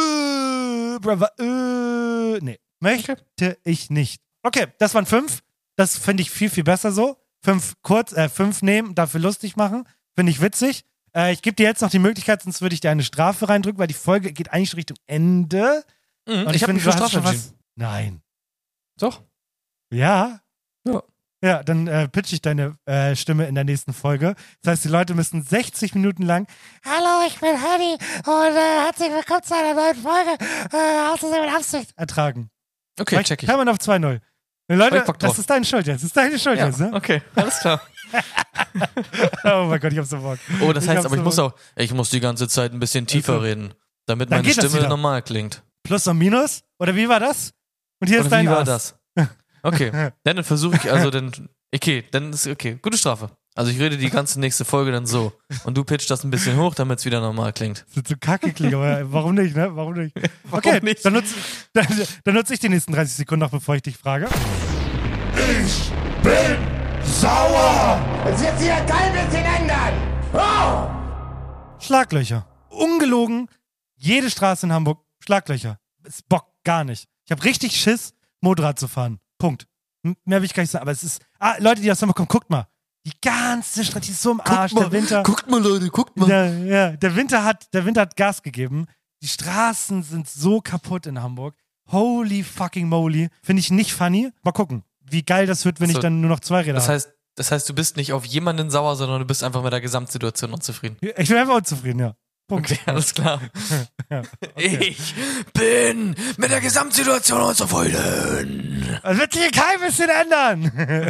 [SPEAKER 1] Nee, möchte ich nicht. Okay, das waren 5. Das finde ich viel, viel besser so. 5 nehmen, dafür lustig machen. Finde ich witzig. Ich gebe dir jetzt noch die Möglichkeit, sonst würde ich dir eine Strafe reindrücken, weil die Folge geht eigentlich Richtung Ende. Und
[SPEAKER 8] Ich habe mich für Strafe
[SPEAKER 1] schon
[SPEAKER 8] entschieden.
[SPEAKER 1] Nein.
[SPEAKER 8] Doch.
[SPEAKER 1] Ja?
[SPEAKER 8] Ja.
[SPEAKER 1] Ja, dann pitch ich deine Stimme in der nächsten Folge. Das heißt, die Leute müssen 60 Minuten lang Hallo, ich bin Honey und herzlich willkommen zu einer neuen Folge Aus Versehen mit Absicht ertragen.
[SPEAKER 8] Okay, check ich.
[SPEAKER 1] Kann man auf 2-0. Leute,
[SPEAKER 8] Bock drauf.
[SPEAKER 1] das ist deine Schuld jetzt. Das ist deine Schuld
[SPEAKER 8] Ja,
[SPEAKER 1] jetzt, ne?
[SPEAKER 8] okay, alles klar.
[SPEAKER 1] Oh mein Gott, ich hab so Bock.
[SPEAKER 8] Oh, das heißt, aber
[SPEAKER 1] Bock.
[SPEAKER 8] ich muss die ganze Zeit ein bisschen tiefer reden, damit
[SPEAKER 1] Dann
[SPEAKER 8] meine
[SPEAKER 1] geht das
[SPEAKER 8] Stimme
[SPEAKER 1] wieder.
[SPEAKER 8] normal klingt.
[SPEAKER 1] Plus und Minus? Oder wie war das? Und hier ist
[SPEAKER 8] Oder
[SPEAKER 1] dein
[SPEAKER 8] wie war
[SPEAKER 1] Ass.
[SPEAKER 8] das? Okay, dann versuche ich dann ist okay. Gute Strafe. Also ich rede die ganze nächste Folge dann so. Und du pitchst das ein bisschen hoch, damit es wieder normal klingt.
[SPEAKER 1] Das wird so kacke klingen, aber warum nicht, ne? Warum nicht? Okay,
[SPEAKER 8] nicht?
[SPEAKER 1] Dann nutze ich die nächsten 30 Sekunden noch, bevor ich dich frage.
[SPEAKER 12] Ich bin sauer! Es wird sich ja kein bisschen ändern! Oh!
[SPEAKER 1] Schlaglöcher. Ungelogen. Jede Straße in Hamburg, Schlaglöcher. Es bockt gar nicht. Ich habe richtig Schiss, Motorrad zu fahren. Punkt. Mehr will ich gar nicht sagen. Aber es ist. Leute, die aus Hamburg kommen, guckt mal. Die ganze Straße, die ist so im Arsch. Der Winter.
[SPEAKER 8] Guckt mal, Leute, guckt mal.
[SPEAKER 1] Der Winter hat Gas gegeben. Die Straßen sind so kaputt in Hamburg. Holy fucking moly. Finde ich nicht funny. Mal gucken, wie geil das wird, wenn ich dann nur noch 2 Räder habe.
[SPEAKER 8] Das heißt, du bist nicht auf jemanden sauer, sondern du bist einfach mit der Gesamtsituation unzufrieden.
[SPEAKER 1] Ich bin einfach unzufrieden, ja. Punkt.
[SPEAKER 8] Okay, alles klar.
[SPEAKER 1] Ja, okay.
[SPEAKER 8] Ich bin mit der Gesamtsituation unzufrieden.
[SPEAKER 1] Das wird sich kein bisschen ändern.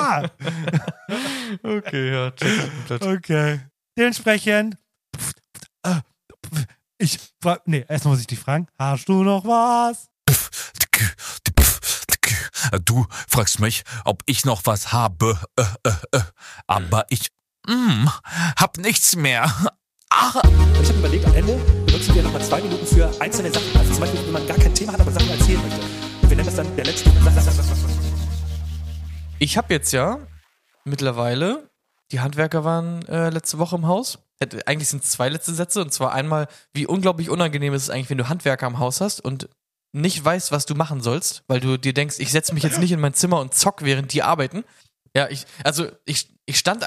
[SPEAKER 8] Okay, ja, check.
[SPEAKER 1] Okay. Dementsprechend. Erstmal muss ich dich fragen. Hast du noch was?
[SPEAKER 10] Du fragst mich, ob ich noch was habe. Aber ich hab nichts mehr.
[SPEAKER 13] Ich habe überlegt, am Ende benutzen wir nochmal 2 Minuten für einzelne Sachen. Also zum Beispiel, wenn man gar kein Thema hat, aber Sachen erzählen möchte. Und wir nennen das dann der letzte.
[SPEAKER 8] Ich habe jetzt ja mittlerweile, die Handwerker waren letzte Woche im Haus. Eigentlich sind es 2 letzte Sätze. Und zwar einmal, wie unglaublich unangenehm ist es eigentlich, wenn du Handwerker im Haus hast und nicht weißt, was du machen sollst, weil du dir denkst, ich setze mich jetzt nicht in mein Zimmer und zock, während die arbeiten. Ja, ich stand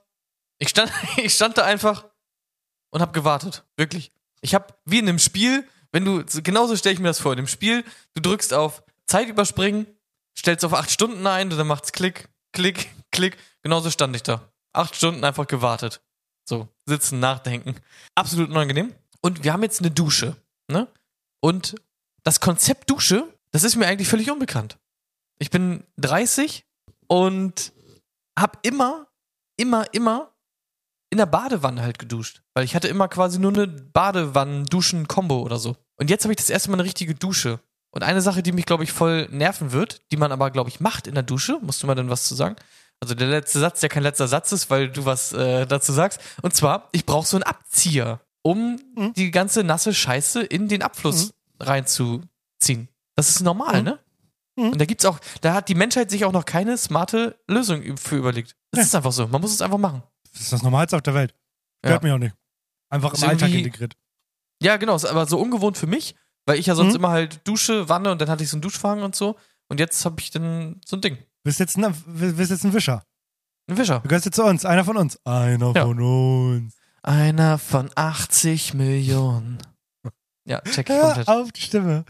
[SPEAKER 8] da einfach und hab gewartet. Wirklich. Ich hab, wie in einem Spiel, genauso stelle ich mir das vor, in dem Spiel, du drückst auf Zeit überspringen, stellst auf 8 Stunden ein und dann macht's Klick, Klick, Klick. Genauso stand ich da. 8 Stunden einfach gewartet. So, sitzen, nachdenken. Absolut unangenehm. Und wir haben jetzt eine Dusche, ne? Und das Konzept Dusche, das ist mir eigentlich völlig unbekannt. Ich bin 30 und hab immer in der Badewanne halt geduscht. Weil ich hatte immer quasi nur eine Badewannen-Duschen-Kombo oder so. Und jetzt habe ich das erste Mal eine richtige Dusche. Und eine Sache, die mich, glaube ich, voll nerven wird, die man aber, glaube ich, macht in der Dusche, musst du mal dann was zu sagen? Also der letzte Satz, der kein letzter Satz ist, weil du was dazu sagst. Und zwar, ich brauche so einen Abzieher, um die ganze nasse Scheiße in den Abfluss reinzuziehen. Das ist normal, ne? Und da hat die Menschheit sich auch noch keine smarte Lösung für überlegt. Das ist einfach so. Man muss es einfach machen.
[SPEAKER 1] Das ist das Normalste auf der Welt. Hört mich auch nicht. Einfach im Alltag integriert.
[SPEAKER 8] Ja, genau. Ist aber so ungewohnt für mich, weil ich ja sonst immer halt Dusche, Wanne und dann hatte ich so einen Duschvorhang und so. Und jetzt habe ich dann so ein Ding.
[SPEAKER 1] Bist jetzt ein Wischer.
[SPEAKER 8] Ein Wischer.
[SPEAKER 1] Du gehörst jetzt zu uns. Einer von uns. Einer von uns.
[SPEAKER 8] Einer von 80 Millionen. Ja, check ich
[SPEAKER 1] Hör
[SPEAKER 8] komplett.
[SPEAKER 1] auf die Stimme.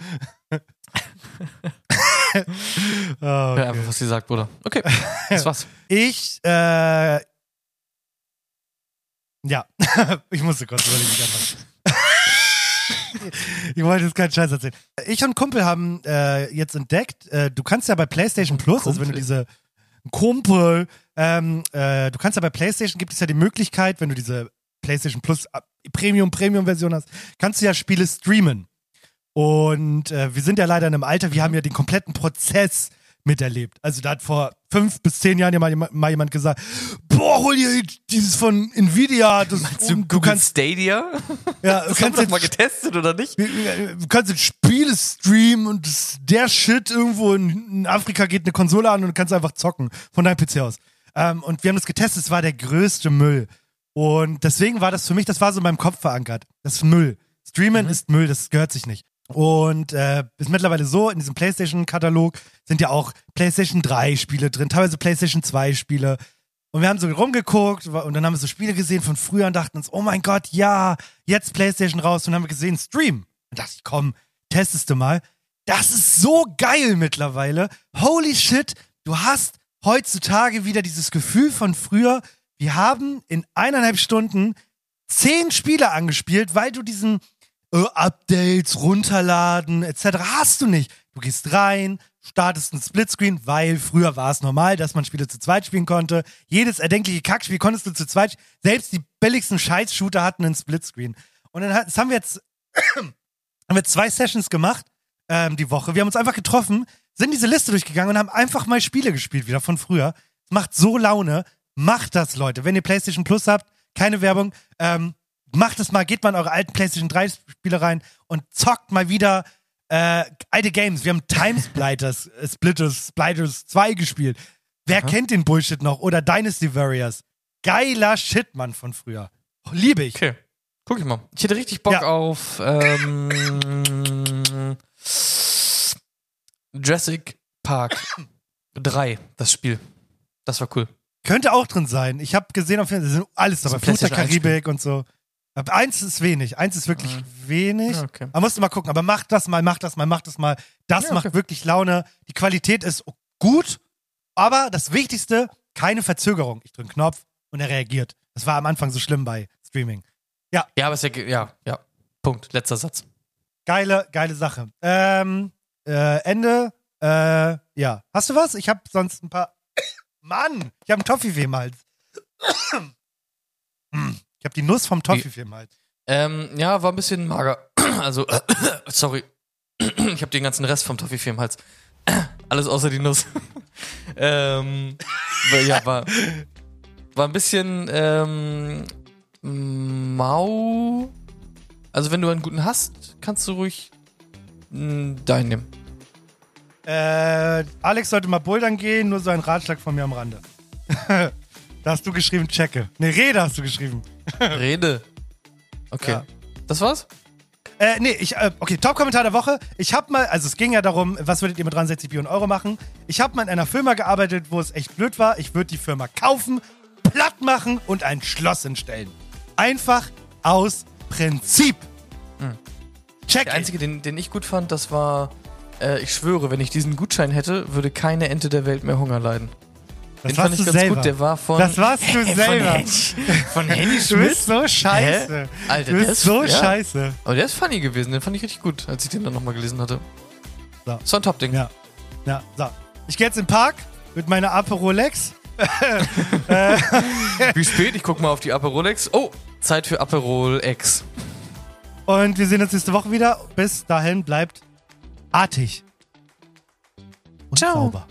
[SPEAKER 1] Okay.
[SPEAKER 8] Ja, einfach, was sie sagt, Bruder. Okay, das war's.
[SPEAKER 1] Ja, ich musste kurz überlegen. Ich wollte jetzt keinen Scheiß erzählen. Ich und ein Kumpel haben jetzt entdeckt, du kannst ja bei PlayStation Plus, also wenn du du kannst ja bei PlayStation, gibt es ja die Möglichkeit, wenn du diese PlayStation Plus Premium-Version hast, kannst du ja Spiele streamen. Und wir sind ja leider in einem Alter, wir haben ja den kompletten Prozess miterlebt. Also da hat vor 5 bis 10 Jahren mal jemand gesagt, boah, hol dir dieses von Nvidia.
[SPEAKER 14] Du kannst Stadia?
[SPEAKER 1] Ja,
[SPEAKER 14] das haben wir doch mal getestet, oder nicht?
[SPEAKER 1] Du kannst jetzt Spiele streamen und der Shit irgendwo in Afrika geht eine Konsole an und du kannst einfach zocken von deinem PC aus. Und wir haben das getestet, es war der größte Müll. Und deswegen war das für mich, das war so in meinem Kopf verankert. Das ist Müll. Streamen ist Müll, das gehört sich nicht. Und ist mittlerweile so, in diesem PlayStation-Katalog sind ja auch PlayStation 3 Spiele drin, teilweise PlayStation 2 Spiele. Und wir haben so rumgeguckt und dann haben wir so Spiele gesehen von früher und dachten uns, oh mein Gott, ja, jetzt PlayStation raus. Und dann haben wir gesehen, Stream. Und dachte ich, komm, testest du mal. Das ist so geil mittlerweile. Holy shit, du hast heutzutage wieder dieses Gefühl von früher, wir haben in 1,5 Stunden 10 Spiele angespielt, weil du diesen Updates, runterladen, etc. hast du nicht. Du gehst rein, startest einen Splitscreen, weil früher war es normal, dass man Spiele zu zweit spielen konnte. Jedes erdenkliche Kackspiel konntest du zu zweit, selbst die billigsten Scheiß-Shooter hatten einen Splitscreen. Und dann haben wir jetzt 2 Sessions gemacht, die Woche. Wir haben uns einfach getroffen, sind diese Liste durchgegangen und haben einfach mal Spiele gespielt, wieder von früher. Es macht so Laune. Macht das, Leute. Wenn ihr PlayStation Plus habt, keine Werbung, macht es mal, geht mal in eure alten PlayStation 3 Spiele rein und zockt mal wieder alte Games. Wir haben Timesplitters, Splitters 2 gespielt. Wer kennt den Bullshit noch? Oder Dynasty Warriors. Geiler Shit, Mann, von früher. Liebe ich.
[SPEAKER 14] Okay. Guck ich mal. Ich hätte richtig Bock auf Jurassic Park 3, das Spiel. Das war cool.
[SPEAKER 1] Könnte auch drin sein. Ich habe gesehen auf jeden Fall, alles dabei. Fluch der Karibik und so. Aber 1 ist wenig. 1 ist wirklich wenig. Ja, okay. Man musst du mal gucken. Aber mach das mal. Das macht wirklich Laune. Die Qualität ist gut. Aber das Wichtigste, keine Verzögerung. Ich drücke einen Knopf und er reagiert. Das war am Anfang so schlimm bei Streaming. Ja.
[SPEAKER 14] Ja, aber es ist ja. Punkt. Letzter Satz.
[SPEAKER 1] Geile Sache. Ende. Ja. Hast du was? Ich habe sonst ein paar. Mann, ich habe einen Toffifee im Hals. Ich habe die Nuss vom Toffifee im Hals.
[SPEAKER 14] Ja, war ein bisschen mager. Also, sorry. Ich habe den ganzen Rest vom Toffifee im Hals. Alles außer die Nuss. Ja, war ein bisschen mau. Also, wenn du einen guten hast, kannst du ruhig deinen nehmen.
[SPEAKER 1] Alex sollte mal bouldern gehen, nur so ein Ratschlag von mir am Rande. Da hast du geschrieben, checke. Ne, Rede hast du geschrieben.
[SPEAKER 14] Rede? Okay. Ja. Das war's?
[SPEAKER 1] Okay, Top-Kommentar der Woche. Ich hab mal, also es ging ja darum, was würdet ihr mit 63 Billionen Euro machen? Ich habe mal in einer Firma gearbeitet, wo es echt blöd war. Ich würde die Firma kaufen, platt machen und ein Schloss hinstellen. Einfach aus Prinzip. Check.
[SPEAKER 14] Der einzige, den ich gut fand, das war... ich schwöre, wenn ich diesen Gutschein hätte, würde keine Ente der Welt mehr Hunger leiden. Den fand ich ganz selber. Gut, der war von...
[SPEAKER 1] Das warst du selber.
[SPEAKER 14] Von Henny Schmidt?
[SPEAKER 1] Du bist so scheiße.
[SPEAKER 14] Alter,
[SPEAKER 1] du bist so scheiße.
[SPEAKER 14] Aber der ist funny gewesen, den fand ich richtig gut, als ich den dann nochmal gelesen hatte. So ein Top-Ding.
[SPEAKER 1] Ja, so. Ich gehe jetzt in den Park mit meiner Aperolex.
[SPEAKER 14] Wie spät? Ich guck mal auf die Aperolex. Oh, Zeit für Aperolex.
[SPEAKER 1] Und wir sehen uns nächste Woche wieder. Bis dahin bleibt artig und sauber.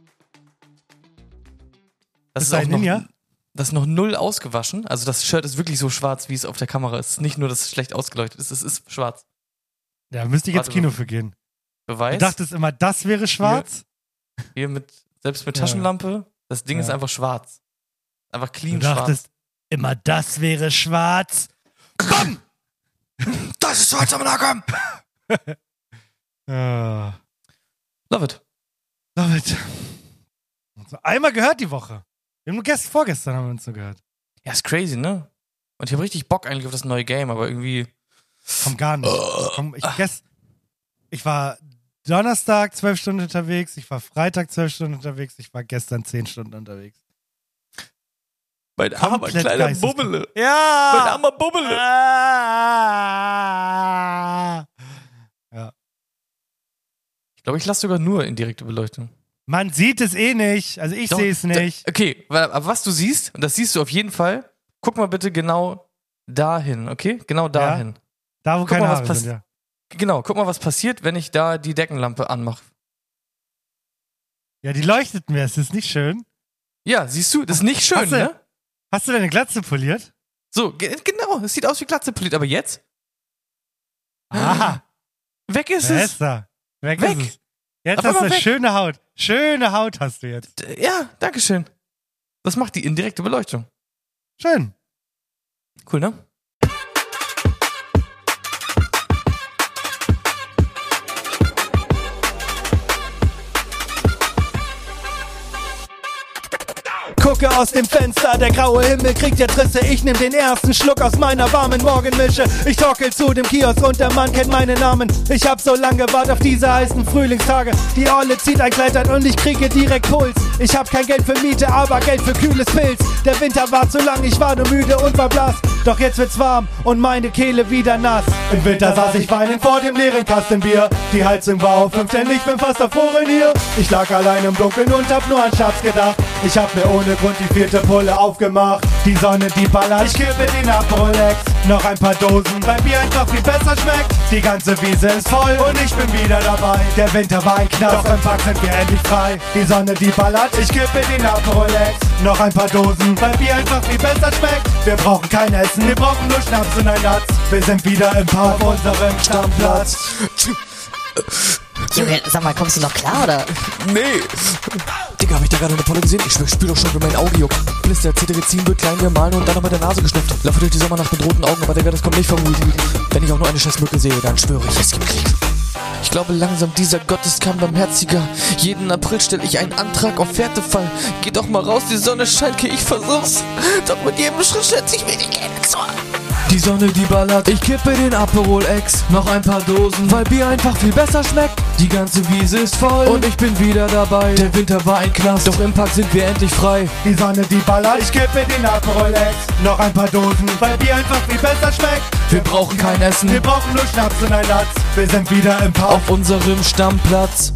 [SPEAKER 14] Das ist auch das ist noch null ausgewaschen. Also das Shirt ist wirklich so schwarz, wie es auf der Kamera ist. Nicht nur, dass es schlecht ausgeleuchtet ist, es ist schwarz.
[SPEAKER 1] Da müsste ich jetzt Kino für gehen.
[SPEAKER 14] Beweis?
[SPEAKER 1] Du dachtest immer, das wäre schwarz?
[SPEAKER 14] Hier selbst mit Taschenlampe, das Ding ist einfach schwarz. Einfach clean schwarz. Du dachtest
[SPEAKER 1] immer, das wäre schwarz. Komm!
[SPEAKER 14] Das ist schwarz am Nacken! Love it.
[SPEAKER 1] So, einmal gehört die Woche. Wir haben nur vorgestern haben wir uns so gehört.
[SPEAKER 14] Ja, ist crazy, ne? Und ich habe richtig Bock eigentlich auf das neue Game, aber irgendwie...
[SPEAKER 1] Komm, gar nicht. Ich war Donnerstag 12 Stunden unterwegs, ich war Freitag 12 Stunden unterwegs, ich war gestern 10 Stunden unterwegs.
[SPEAKER 14] Mein armer kleiner Bubbele.
[SPEAKER 1] Ja!
[SPEAKER 14] Mein armer Bubbele.
[SPEAKER 1] Ja.
[SPEAKER 14] Ich glaube, ich lasse sogar nur indirekte Beleuchtung.
[SPEAKER 1] Man sieht es eh nicht. Also ich sehe es nicht.
[SPEAKER 14] Okay, aber was du siehst, und das siehst du auf jeden Fall, guck mal bitte genau dahin, okay? Genau dahin.
[SPEAKER 1] Ja? Da, wo keine Haare sind, ja.
[SPEAKER 14] Genau, guck mal, was passiert, wenn ich da die Deckenlampe anmache.
[SPEAKER 1] Ja, die leuchtet mir, ist das nicht schön?
[SPEAKER 14] Ja, siehst du, das ist nicht schön, ne?
[SPEAKER 1] Hast du deine Glatze poliert?
[SPEAKER 14] So, genau, es sieht aus wie Glatze poliert, aber jetzt?
[SPEAKER 1] Aha.
[SPEAKER 14] Weg ist es.
[SPEAKER 1] Weg ist es. Jetzt hast du schöne Haut. Schöne Haut hast du jetzt.
[SPEAKER 14] Ja, dankeschön. Das macht die indirekte Beleuchtung.
[SPEAKER 1] Schön.
[SPEAKER 14] Cool, ne?
[SPEAKER 1] Gucke aus dem Fenster, der graue Himmel kriegt jetzt Risse. Ich nehm den ersten Schluck aus meiner warmen Morgenmische. Ich torkel zu dem Kiosk und der Mann kennt meinen Namen. Ich hab so lange gewartet auf diese heißen Frühlingstage. Die Olle zieht ein Kleid an und ich kriege direkt Puls. Ich hab kein Geld für Miete, aber Geld für kühles Pilz. Der Winter war zu lang, ich war nur müde und war blass. Doch jetzt wird's warm und meine Kehle wieder nass. Im Winter saß ich weinend vor dem leeren Kasten Bier. Die Heizung war auf 15, ich bin fast erfroren hier. Ich lag allein im Dunkeln und hab nur an Schatz gedacht. Ich hab mir ohne Grund die 4. Pulle aufgemacht. Die Sonne, die ballert, ich kippe den Aperolex. Noch ein paar Dosen, weil Bier einfach viel besser schmeckt. Die ganze Wiese ist voll und ich bin wieder dabei. Der Winter war ein Knast, doch im Park sind wir endlich frei. Die Sonne, die ballert, ich kippe den Aperolex. Noch ein paar Dosen, weil Bier einfach viel besser schmeckt. Wir brauchen kein Essen, wir brauchen nur Schnaps und ein Latz. Wir sind wieder im Park auf unserem Stammplatz.
[SPEAKER 7] Junge, sag mal, kommst du noch klar, oder?
[SPEAKER 8] Nee. Digga, hab ich da gerade eine Polle gesehen? Ich spür doch schon, wie mein Auge juckt. Blister, Zitrezin wird klein gemahlen und dann noch mit der Nase geschnupft. Laufe durch die Sommernacht mit roten Augen, aber Digga, das kommt nicht vom Weed. Wenn ich auch nur eine Scheißmücke sehe, dann schwöre ich, es gibt Krieg. Ich glaube langsam, dieser Gottes kam barmherziger. Jeden April stelle ich einen Antrag auf Härtefall. Geh doch mal raus, die Sonne scheint, ich versuch's. Doch mit jedem Schritt schätze ich mir die Gänge zu. Die Sonne, die ballert, ich kippe den Aperol X. Noch ein paar Dosen, weil Bier einfach viel besser schmeckt. Die ganze Wiese ist voll und ich bin wieder dabei. Der Winter war ein Knast, doch im Park sind wir endlich frei.
[SPEAKER 1] Die Sonne, die ballert, ich kippe den Aperol X. Noch ein paar Dosen, weil Bier einfach viel besser schmeckt.
[SPEAKER 8] Wir brauchen kein Essen,
[SPEAKER 1] wir brauchen nur Schnaps und ein Latz. Wir sind wieder im Park
[SPEAKER 8] auf unserem Stammplatz.